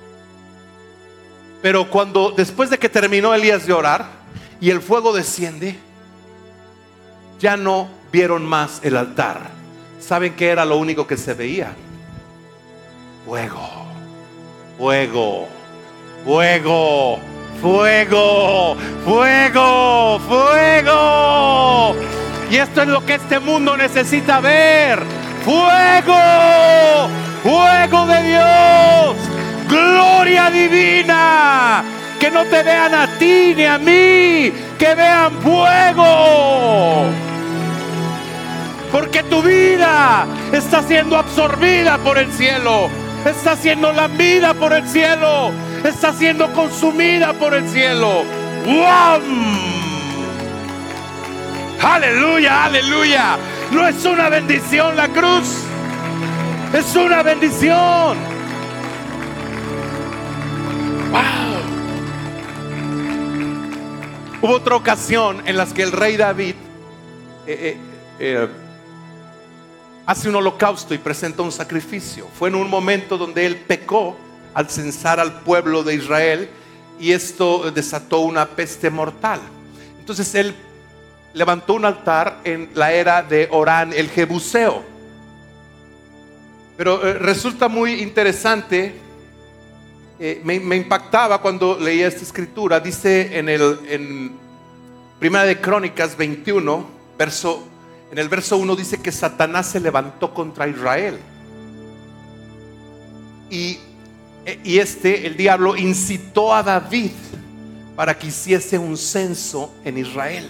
Pero cuando después de que terminó Elías de orar y el fuego desciende, ya no vieron más el altar. ¿Saben qué era lo único que se veía? Fuego, fuego, fuego, fuego, fuego, fuego. Y esto es lo que este mundo necesita ver. Fuego, fuego de Dios, gloria divina. Que no te vean a ti ni a mí, que vean fuego. Porque tu vida está siendo absorbida por el cielo, está siendo lambida por el cielo, está siendo consumida por el cielo. ¡Wow! Aleluya, aleluya. No es una bendición la cruz, es una bendición. ¡Wow! Hubo otra ocasión en la que el rey David eh, eh, eh, hace un holocausto y presenta un sacrificio. Fue en un momento donde él pecó al censar al pueblo de Israel y esto desató una peste mortal. Entonces él levantó un altar en la era de Orán el Jebuseo. Pero eh, resulta muy interesante, eh, me, me impactaba cuando leía esta escritura. Dice en el en Primera de Crónicas veintiuno, verso En el verso uno dice que Satanás se levantó contra Israel. Y, y este, el diablo, incitó a David para que hiciese un censo en Israel.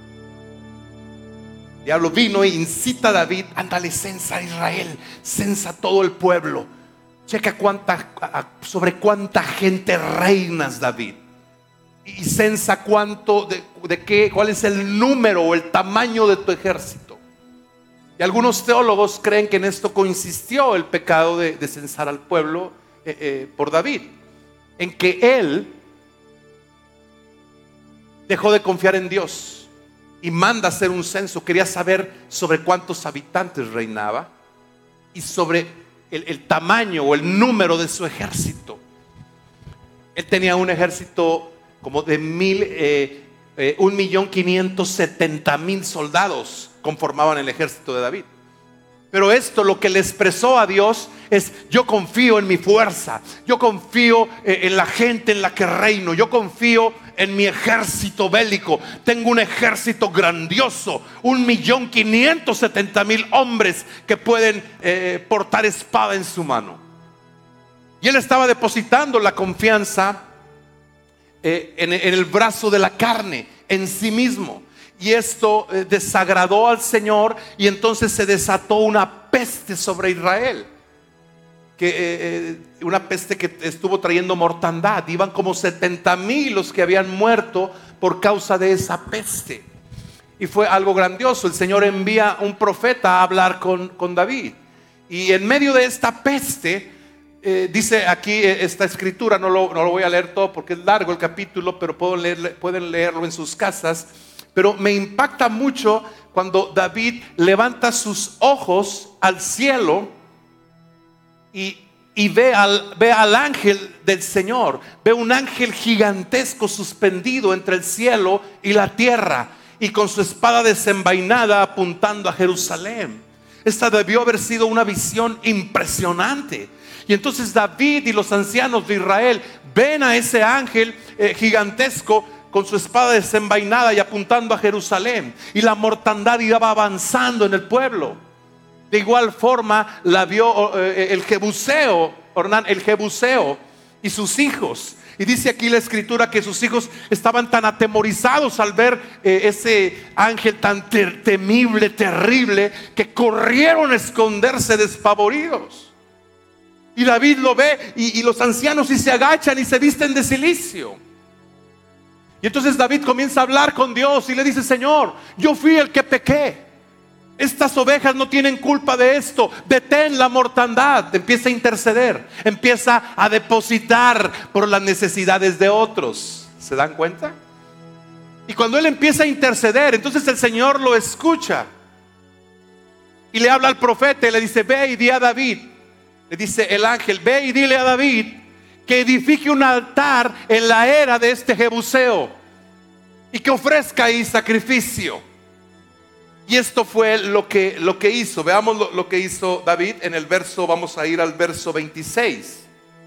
El diablo vino e incita a David: ándale, censa a Israel, censa a todo el pueblo. Checa cuánta, sobre cuánta gente reinas, David. Y censa cuánto, de, de qué, cuál es el número o el tamaño de tu ejército. Y algunos teólogos creen que en esto consistió el pecado de, de censar al pueblo eh, eh, por David, en que él dejó de confiar en Dios y manda hacer un censo. Quería saber sobre cuántos habitantes reinaba y sobre el, el tamaño o el número de su ejército. Él tenía un ejército como de mil, eh, eh, un millón quinientos setenta mil soldados conformaban el ejército de David. Pero esto lo que le expresó a Dios es: yo confío en mi fuerza, yo confío en la gente en la que reino, yo confío en mi ejército bélico. Tengo un ejército grandioso, un millón quinientos setenta mil hombres que pueden eh, portar espada en su mano. Y él estaba depositando la confianza eh, en, en el brazo de la carne, en sí mismo. Y esto eh, desagradó al Señor, y entonces se desató una peste sobre Israel. Que, eh, eh, una peste que estuvo trayendo mortandad. Iban como setenta mil los que habían muerto por causa de esa peste. Y fue algo grandioso. El Señor envía un profeta a hablar con, con David. Y en medio de esta peste, eh, dice aquí eh, esta escritura, no lo, no lo voy a leer todo porque es largo el capítulo, pero puedo leer, pueden leerlo en sus casas. Pero me impacta mucho cuando David levanta sus ojos al cielo y, y ve, al, ve al ángel del Señor. Ve un ángel gigantesco suspendido entre el cielo y la tierra, y con su espada desenvainada apuntando a Jerusalén. Esta debió haber sido una visión impresionante. Y entonces David y los ancianos de Israel ven a ese ángel eh, gigantesco con su espada desenvainada y apuntando a Jerusalén. Y la mortandad iba avanzando en el pueblo. De igual forma la vio eh, el Jebuseo, Ornán, el Jebuseo y sus hijos. Y dice aquí la escritura que sus hijos estaban tan atemorizados al ver eh, ese ángel tan ter- temible, terrible, que corrieron a esconderse despavoridos. Y David lo ve, y, y los ancianos y se agachan y se visten de cilicio. Y entonces David comienza a hablar con Dios y le dice: Señor, yo fui el que pequé. Estas ovejas no tienen culpa de esto. Detén la mortandad. Empieza a interceder, empieza a depositar por las necesidades de otros. ¿Se dan cuenta? Y cuando él empieza a interceder, entonces el Señor lo escucha y le habla al profeta y le dice: ve y di a David. Le dice el ángel: ve y dile a David que edifique un altar en la era de este Jebuseo y que ofrezca ahí sacrificio. Y esto fue lo que, lo que hizo. Veamos lo, lo que hizo David en el verso, vamos a ir al verso veintiséis.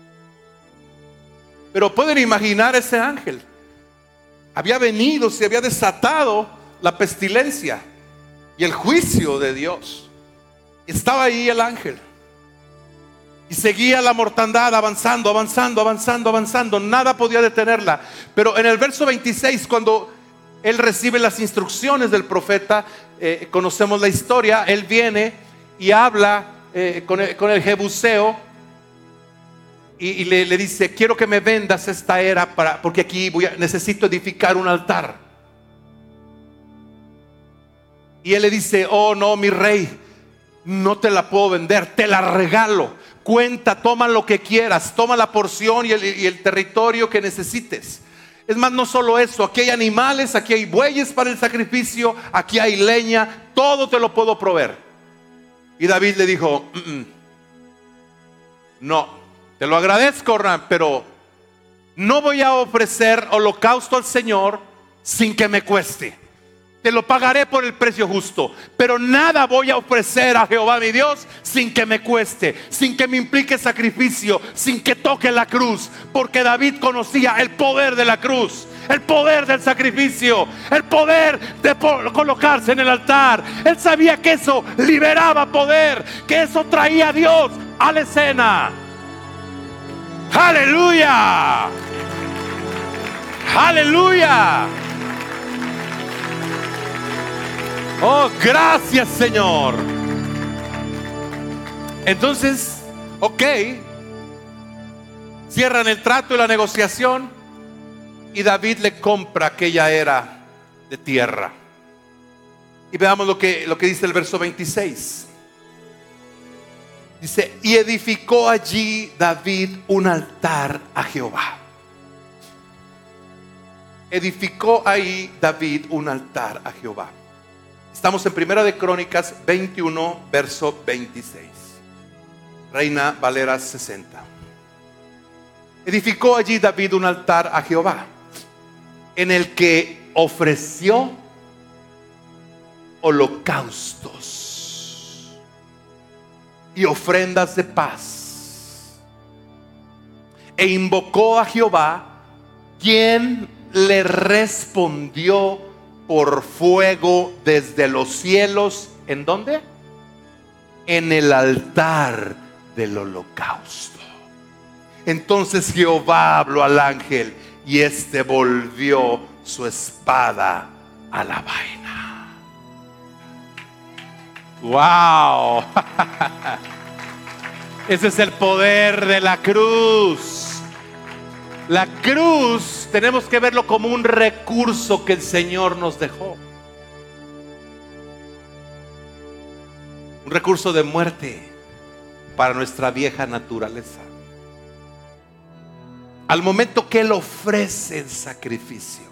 Pero pueden imaginar ese ángel. Había venido, se había desatado la pestilencia y el juicio de Dios. Estaba ahí el ángel. Y seguía la mortandad avanzando, avanzando, avanzando, avanzando. Nada podía detenerla. Pero en el verso veintiséis, cuando él recibe las instrucciones del profeta, eh, conocemos la historia. Él viene y habla eh, con, el, con el Jebuseo y, y le, le dice: quiero que me vendas esta era para, porque aquí voy a, necesito edificar un altar. Y él le dice: oh no, mi rey, no te la puedo vender, te la regalo. Cuenta, toma lo que quieras, toma la porción y el, y el territorio que necesites. Es más, no solo eso, aquí hay animales, aquí hay bueyes para el sacrificio, aquí hay leña, todo te lo puedo proveer. Y David le dijo: mm-mm. no, te lo agradezco, Ram, pero no voy a ofrecer holocausto al Señor sin que me cueste. Te lo pagaré por el precio justo, pero nada voy a ofrecer a Jehová mi Dios sin que me cueste, sin que me implique sacrificio, sin que toque la cruz. Porque David conocía el poder de la cruz, el poder del sacrificio, el poder de colocarse en el altar. Él sabía que eso liberaba poder, que eso traía a Dios a la escena. ¡Aleluya! ¡Aleluya! Oh, gracias, Señor. Entonces, ok, cierran el trato y la negociación, y David le compra aquella era de tierra. Y veamos lo que, lo que dice el verso veintiséis. Dice: y edificó allí David un altar a Jehová. Edificó ahí David un altar a Jehová. Estamos en Primera de Crónicas veintiuno, verso veintiséis. Reina Valera sesenta. Edificó allí David un altar a Jehová, en el que ofreció holocaustos y ofrendas de paz. E invocó a Jehová, quien le respondió por fuego desde los cielos. ¿En dónde? En el altar del holocausto. Entonces Jehová habló al ángel, y éste volvió su espada a la vaina. ¡Wow! Ese es el poder de la cruz. La cruz tenemos que verlo como un recurso que el Señor nos dejó. Un recurso de muerte para nuestra vieja naturaleza. Al momento que Él ofrece el sacrificio,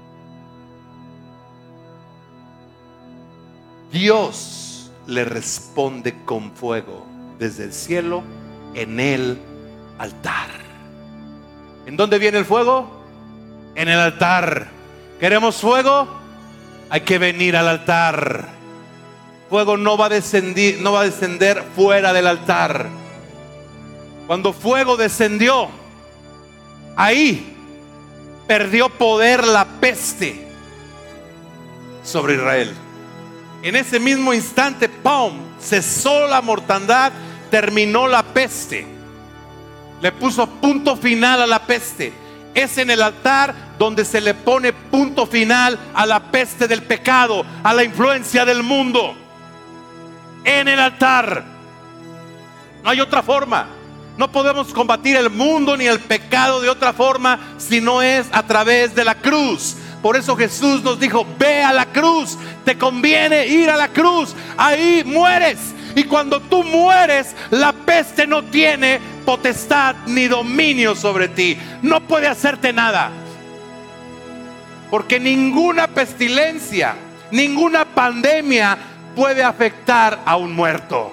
Dios le responde con fuego desde el cielo en el altar. ¿En dónde viene el fuego? En el altar. ¿Queremos fuego? Hay que venir al altar. Fuego no va a descender, no va a descender fuera del altar. Cuando fuego descendió, ahí perdió poder la peste sobre Israel. En ese mismo instante, ¡pum!, cesó la mortandad, terminó la peste. Le puso punto final a la peste. Es en el altar donde se le pone punto final a la peste del pecado, a la influencia del mundo. En el altar. No hay otra forma. No podemos combatir el mundo ni el pecado de otra forma si no es a través de la cruz. Por eso Jesús nos dijo: ve a la cruz, te conviene ir a la cruz, ahí mueres. Y cuando tú mueres, la peste no tiene potestad ni dominio sobre ti. No puede hacerte nada. Porque ninguna pestilencia, ninguna pandemia puede afectar a un muerto.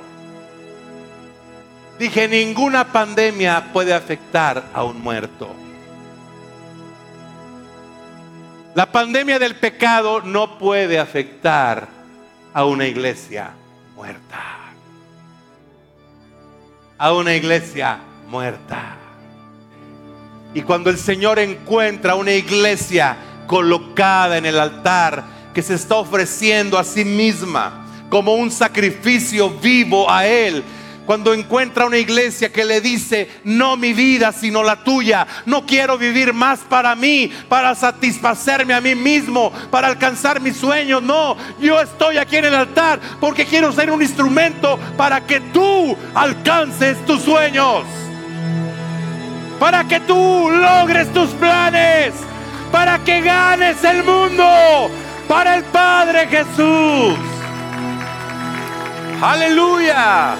Dije, ninguna pandemia puede afectar a un muerto. La pandemia del pecado no puede afectar a una iglesia muerta. A una iglesia muerta. Y cuando el Señor encuentra una iglesia colocada en el altar, que se está ofreciendo a sí misma como un sacrificio vivo a Él, cuando encuentra una iglesia que le dice: no mi vida sino la tuya, no quiero vivir más para mí, para satisfacerme a mí mismo, para alcanzar mis sueños. No, yo estoy aquí en el altar porque quiero ser un instrumento para que tú alcances tus sueños, para que tú logres tus planes, para que ganes el mundo para el Padre Jesús. Aleluya.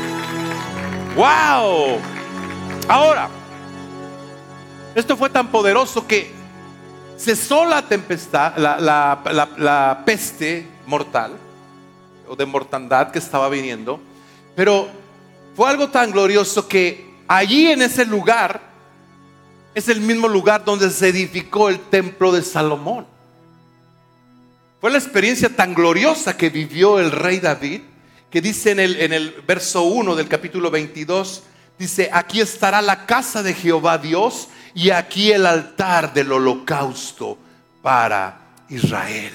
Wow. Ahora, esto fue tan poderoso que cesó la tempestad, la, la, la, la peste mortal o de mortandad que estaba viniendo. Pero fue algo tan glorioso que allí en ese lugar es el mismo lugar donde se edificó el templo de Salomón. Fue la experiencia tan gloriosa que vivió el rey David, que dice en el, en el verso uno del capítulo veintidós, dice: aquí estará la casa de Jehová Dios, y aquí el altar del holocausto para Israel.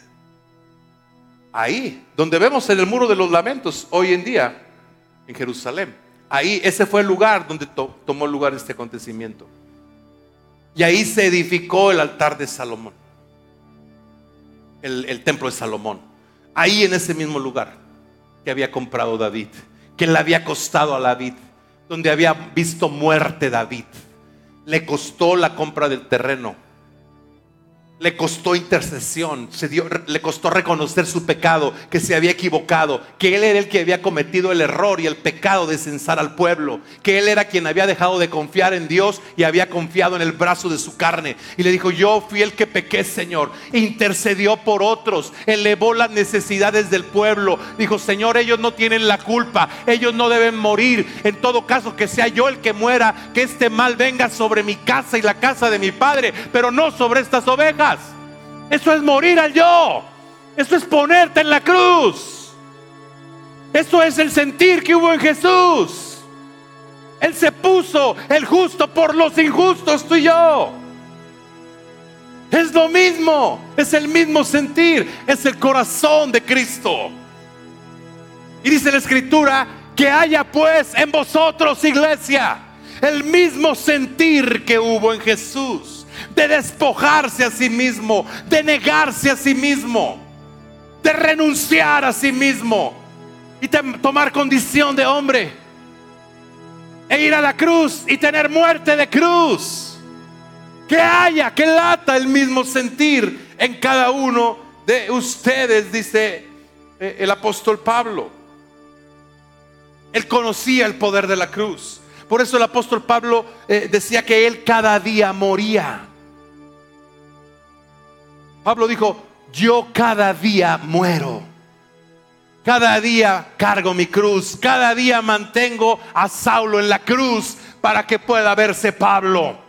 Ahí, donde vemos en el muro de los lamentos hoy en día, en Jerusalén. Ahí, ese fue el lugar donde to, tomó lugar este acontecimiento. Y ahí se edificó el altar de Salomón, el, el templo de Salomón. Ahí en ese mismo lugar que había comprado David, que le había costado a David, donde había visto muerte David. Le costó la compra del terreno, le costó intercesión, se dio, le costó reconocer su pecado, que se había equivocado, que él era el que había cometido el error y el pecado de censar al pueblo, que él era quien había dejado de confiar en Dios y había confiado en el brazo de su carne. Y le dijo: yo fui el que pequé, Señor. Intercedió por otros, elevó las necesidades del pueblo. Dijo: Señor, ellos no tienen la culpa, ellos no deben morir. En todo caso, que sea yo el que muera, que este mal venga sobre mi casa y la casa de mi padre, pero no sobre estas ovejas. Eso es morir al yo. Eso es ponerte en la cruz. Eso es el sentir que hubo en Jesús. Él se puso el justo por los injustos, tú y yo. Es lo mismo, es el mismo sentir, es el corazón de Cristo. Y dice la Escritura: que haya pues en vosotros, iglesia, el mismo sentir que hubo en Jesús, de despojarse a sí mismo, de negarse a sí mismo, de renunciar a sí mismo y tomar condición de hombre, e ir a la cruz y tener muerte de cruz. Que haya, que lata el mismo sentir en cada uno de ustedes, dice el apóstol Pablo. Él conocía el poder de la cruz. Por eso el apóstol Pablo eh, decía que él cada día moría. Pablo dijo: yo cada día muero, cada día cargo mi cruz, cada día mantengo a Saulo en la cruz para que pueda verse Pablo.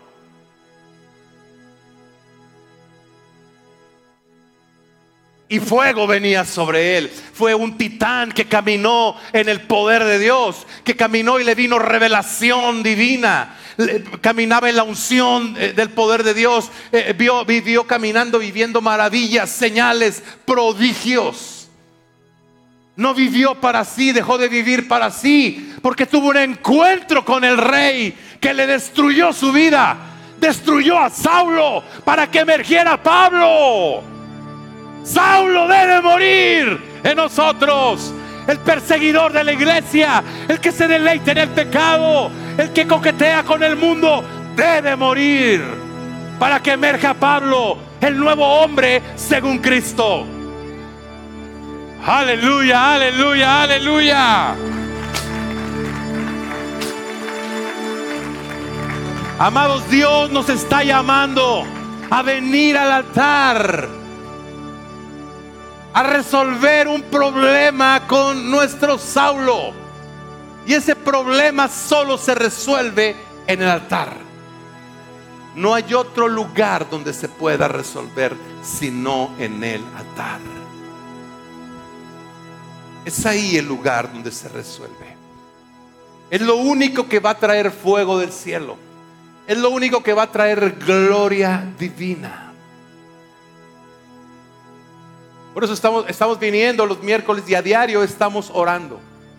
Y fuego venía sobre él. Fue un titán que caminó en el poder de Dios, que caminó y le vino revelación divina. Caminaba en la unción del poder de Dios. Vio, vivió caminando, viviendo maravillas, señales, prodigios. No vivió para sí, dejó de vivir para sí, porque tuvo un encuentro con el Rey que le destruyó su vida. Destruyó a Saulo para que emergiera Pablo. Saulo debe morir en nosotros. El perseguidor de la iglesia, el que se deleita en el pecado, el que coquetea con el mundo, debe morir para que emerja Pablo, el nuevo hombre según Cristo. Aleluya, aleluya, aleluya. Amados, Dios nos está llamando a venir al altar, a resolver un problema con nuestro Saulo. Y ese problema solo se resuelve en el altar. No hay otro lugar donde se pueda resolver sino en el altar. Es ahí el lugar donde se resuelve. Es lo único que va a traer fuego del cielo. Es lo único que va a traer gloria divina. Por eso estamos, estamos viniendo los miércoles y a diario estamos orando.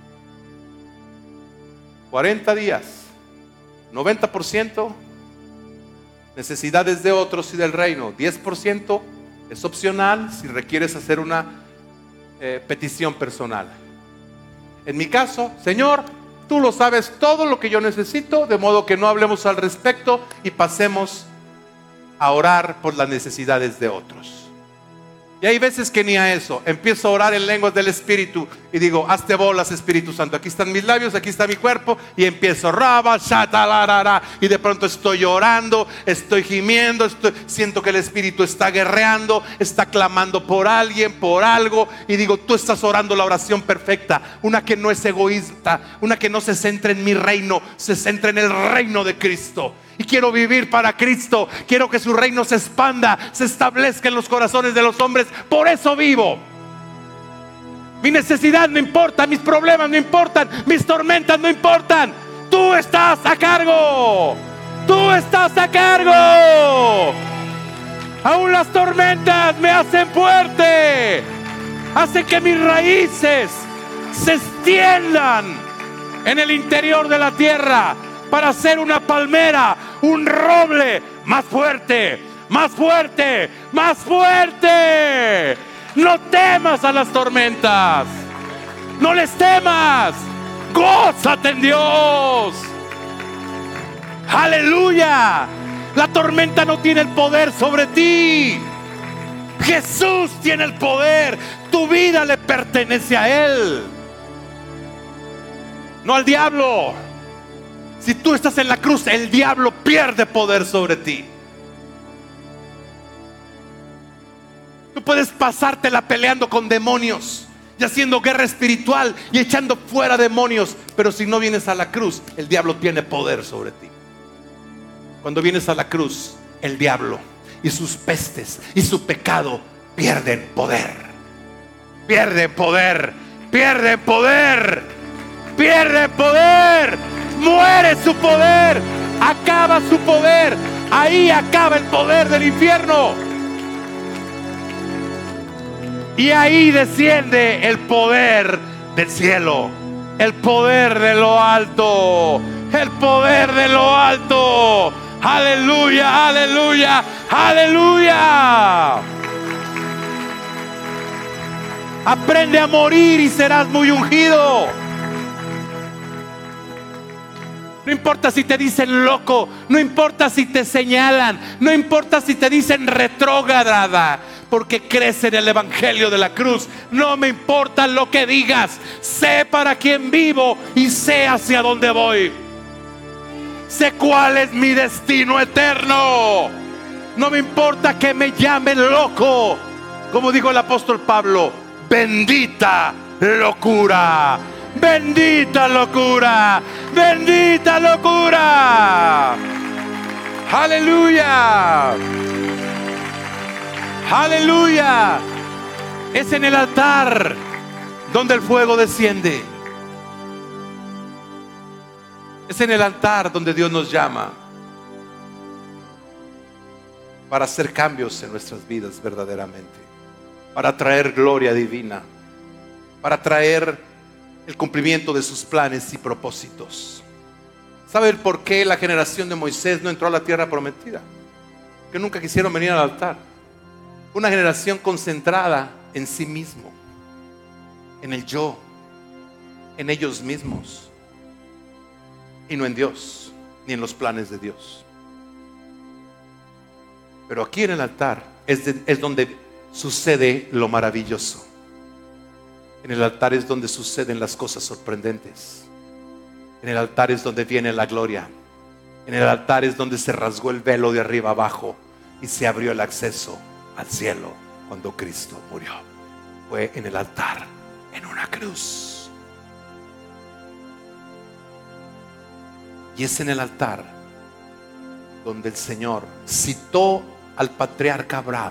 cuarenta días, noventa por ciento necesidades de otros y del reino. diez por ciento es opcional si requieres hacer una eh, petición personal. En mi caso: Señor, tú lo sabes todo lo que yo necesito, de modo que no hablemos al respecto y pasemos a orar por las necesidades de otros. Y hay veces que ni a eso. Empiezo a orar en lenguas del Espíritu y digo: hazte bolas, Espíritu Santo. Aquí están mis labios, aquí está mi cuerpo. Y empiezo raba, shatalarara. Y de pronto estoy llorando, estoy gimiendo, estoy, siento que el Espíritu está guerreando, está clamando por alguien, por algo. Y digo: tú estás orando la oración perfecta, una que no es egoísta, una que no se centra en mi reino, se centra en el reino de Cristo. Y quiero vivir para Cristo. Quiero que su reino se expanda, se establezca en los corazones de los hombres. Por eso vivo. Mi necesidad no importa, mis problemas no importan, mis tormentas no importan. Tú estás a cargo. Tú estás a cargo. Aún las tormentas me hacen fuerte. Hacen que mis raíces se extiendan en el interior de la tierra, para ser una palmera, un roble más fuerte, más fuerte, más fuerte. No temas a las tormentas, no les temas, gózate en Dios. Aleluya. La tormenta no tiene el poder sobre ti. Jesús tiene el poder. Tu vida le pertenece a Él, no al diablo. Si tú estás en la cruz, el diablo pierde poder sobre ti. Tú puedes pasártela peleando con demonios y haciendo guerra espiritual y echando fuera demonios, pero si no vienes a la cruz, el diablo tiene poder sobre ti. Cuando vienes a la cruz, el diablo y sus pestes y su pecado pierden poder. Pierden poder. pierde poder, pierde poder, muere su poder, acaba su poder, ahí acaba el poder del infierno. Y ahí desciende el poder del cielo, el poder de lo alto, el poder de lo alto. Aleluya, aleluya, aleluya. Aprende a morir y serás muy ungido. No importa si te dicen loco, no importa si te señalan, no importa si te dicen retrógrada, porque crees en el evangelio de la cruz. No me importa lo que digas, sé para quién vivo y sé hacia dónde voy. Sé cuál es mi destino eterno. No me importa que me llamen loco, como dijo el apóstol Pablo. Bendita locura, bendita locura, bendita locura. Aleluya, aleluya. Es en el altar donde el fuego desciende. Es en el altar donde Dios nos llama para hacer cambios en nuestras vidas verdaderamente, para traer gloria divina, para traer el cumplimiento de sus planes y propósitos. ¿Saben por qué la generación de Moisés no entró a la tierra prometida? Que nunca quisieron venir al altar. Una generación concentrada en sí mismo, en el yo, en ellos mismos, y no en Dios, ni en los planes de Dios. Pero aquí en el altar es, de, es donde sucede lo maravilloso. En el altar es donde suceden las cosas sorprendentes. En el altar es donde viene la gloria. En el altar es donde se rasgó el velo de arriba abajo y se abrió el acceso al cielo cuando Cristo murió. Fue en el altar, en una cruz. Y es en el altar donde el Señor citó al patriarca Abraham.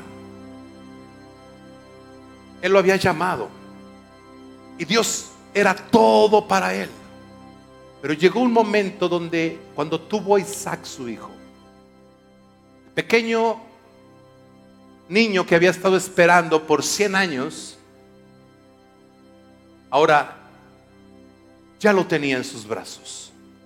Él lo había llamado y Dios era todo para él. Pero llegó un momento donde, cuando tuvo a Isaac su hijo, el pequeño niño que había estado esperando por cien años, ahora ya lo tenía en sus brazos.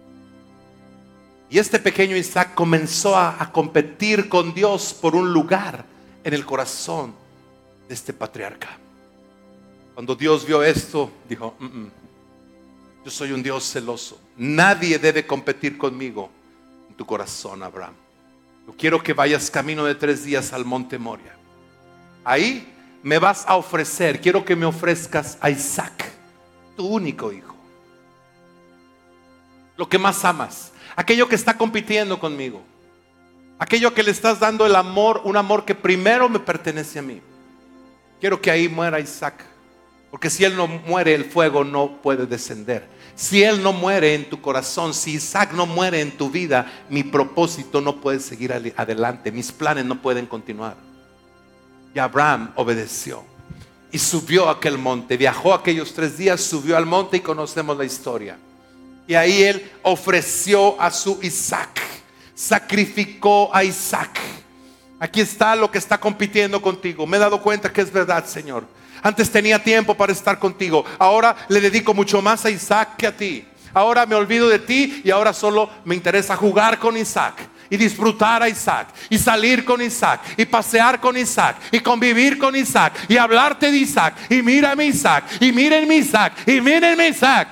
Y este pequeño Isaac comenzó a, a competir con Dios por un lugar en el corazón de este patriarca. Cuando Dios vio esto, dijo: mm, mm, yo soy un Dios celoso. Nadie debe competir conmigo en tu corazón, Abraham. Yo quiero que vayas camino de tres días al monte Moria. Ahí me vas a ofrecer, quiero que me ofrezcas a Isaac, tu único hijo, lo que más amas. Aquello que está compitiendo conmigo, aquello que le estás dando el amor, un amor que primero me pertenece a mí. Quiero que ahí muera Isaac, porque si él no muere, el fuego no puede descender. Si él no muere en tu corazón, si Isaac no muere en tu vida, mi propósito no puede seguir adelante, mis planes no pueden continuar. Y Abraham obedeció y subió a aquel monte, viajó aquellos tres días, subió al monte y conocemos la historia. Y ahí él ofreció a su Isaac, sacrificó a Isaac. Aquí está lo que está compitiendo contigo. Me he dado cuenta que es verdad, Señor. Antes tenía tiempo para estar contigo, ahora le dedico mucho más a Isaac que a ti. Ahora me olvido de ti y ahora solo me interesa jugar con Isaac y disfrutar a Isaac y salir con Isaac y pasear con Isaac y convivir con Isaac y hablarte de Isaac. Y mírame Isaac, y miren mi Isaac, y miren mi Isaac.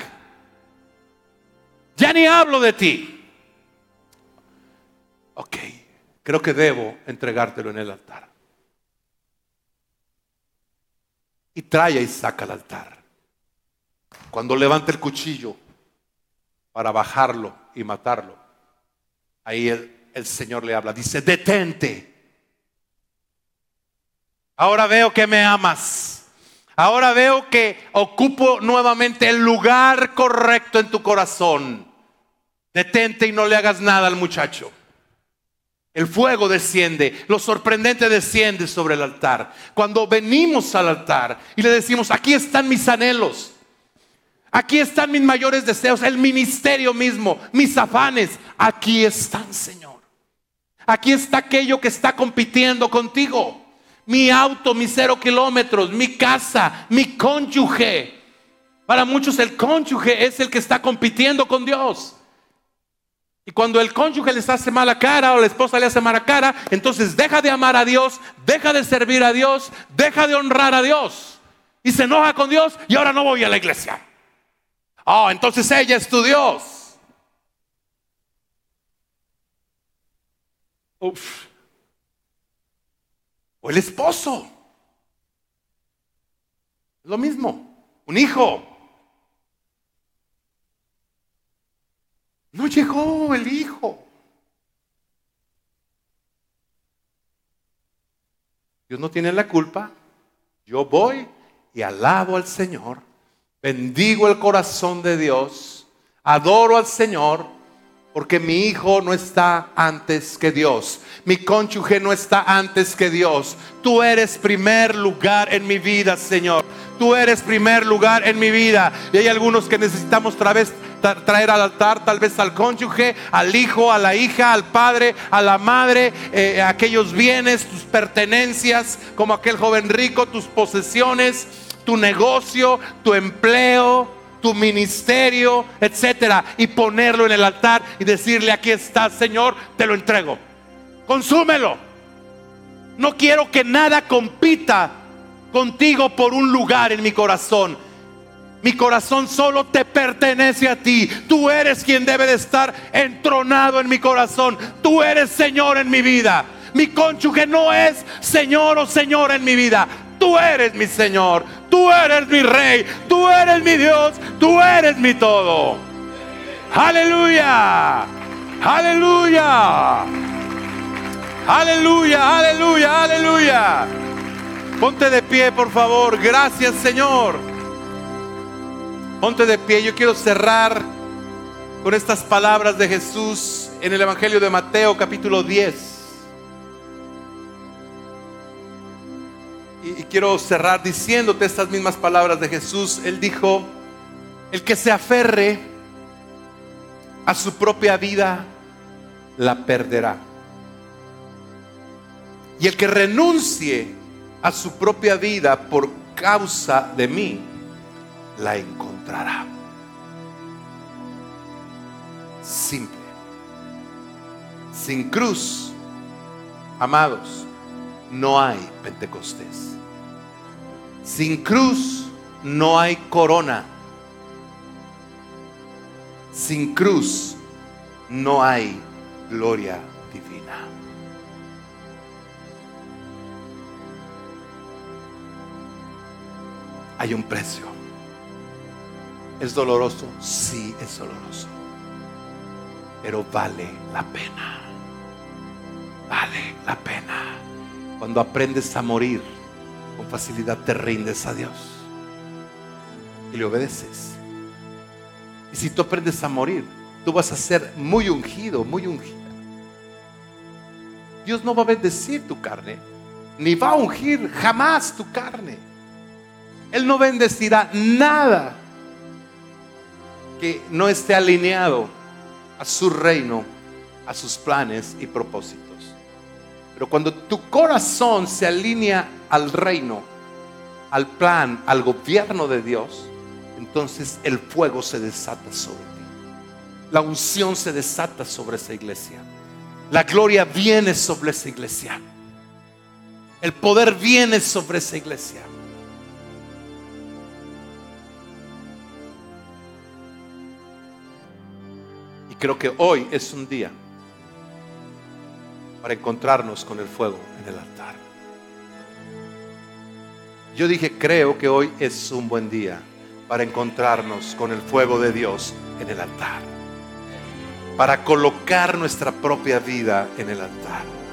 Ya ni hablo de ti. Ok, creo que debo entregártelo en el altar. Y trae a Isaac al altar. Cuando levanta el cuchillo para bajarlo y matarlo, ahí el, el Señor le habla. Dice: detente. Ahora veo que me amas. Ahora veo que ocupo nuevamente el lugar correcto en tu corazón. Detente y no le hagas nada al muchacho. El fuego desciende, lo sorprendente desciende sobre el altar. Cuando venimos al altar y le decimos: aquí están mis anhelos, Aquí están mis mayores deseos, el ministerio mismo, mis afanes. Aquí están, Señor. Aquí está aquello que está compitiendo contigo. Mi auto, mis cero kilómetros, mi casa, mi cónyuge. Para muchos el cónyuge es el que está compitiendo con Dios. Y cuando el cónyuge les hace mala cara o la esposa le hace mala cara, entonces deja de amar a Dios, deja de servir a Dios, deja de honrar a Dios. Y se enoja con Dios y ahora no voy a la iglesia. Oh, entonces ella es tu Dios. Uf. O el esposo. Lo mismo. Un hijo. No llegó el hijo. Dios no tiene la culpa. Yo voy y alabo al Señor. Bendigo el corazón de Dios. Adoro al Señor. Porque mi hijo no está antes que Dios. Mi cónyuge no está antes que Dios. Tú eres primer lugar en mi vida, Señor. Tú eres primer lugar en mi vida. Y hay algunos que necesitamos otra vez traer al altar, tal vez al cónyuge, al hijo, a la hija, al padre, a la madre, eh, aquellos bienes, tus pertenencias, como aquel joven rico, tus posesiones, tu negocio, tu empleo, tu ministerio, etcétera, y ponerlo en el altar y decirle: aquí está, Señor, te lo entrego, consúmelo. No quiero que nada compita contigo por un lugar en mi corazón. Mi corazón solo te pertenece a ti. Tú eres quien debe de estar entronado en mi corazón. Tú eres Señor en mi vida. Mi cónyuge no es Señor o Señora en mi vida. Tú eres mi Señor. Tú eres mi Rey. Tú eres mi Dios. Tú eres mi todo. Aleluya. Aleluya. Aleluya. Aleluya. Aleluya. Ponte de pie, por favor. Gracias, Señor. Ponte de pie. Yo quiero cerrar con estas palabras de Jesús en el Evangelio de Mateo, capítulo diez. Y, y quiero cerrar diciéndote estas mismas palabras de Jesús. Él dijo: el que se aferre a su propia vida la perderá. Y el que renuncie a su propia vida por causa de mí la encontrará. Simple. Sin cruz, amados, no hay Pentecostés. Sin cruz no hay corona. Sin cruz no hay gloria divina. Hay un precio. ¿Es doloroso? Sí, es doloroso. Pero vale la pena. Vale la pena. Cuando aprendes a morir, con facilidad te rindes a Dios y le obedeces. Y si tú aprendes a morir, tú vas a ser muy ungido, muy ungida. Dios no va a bendecir tu carne, ni va a ungir jamás tu carne. Él no bendecirá nada que no esté alineado a su reino, a sus planes y propósitos. Pero cuando tu corazón se alinea al reino, al plan, al gobierno de Dios, entonces el fuego se desata sobre ti. La unción se desata sobre esa iglesia. La gloria viene sobre esa iglesia. El poder viene sobre esa iglesia. Y creo que hoy es un día para encontrarnos con el fuego en el altar. Yo dije, creo que hoy es un buen día para encontrarnos con el fuego de Dios en el altar, para colocar nuestra propia vida en el altar.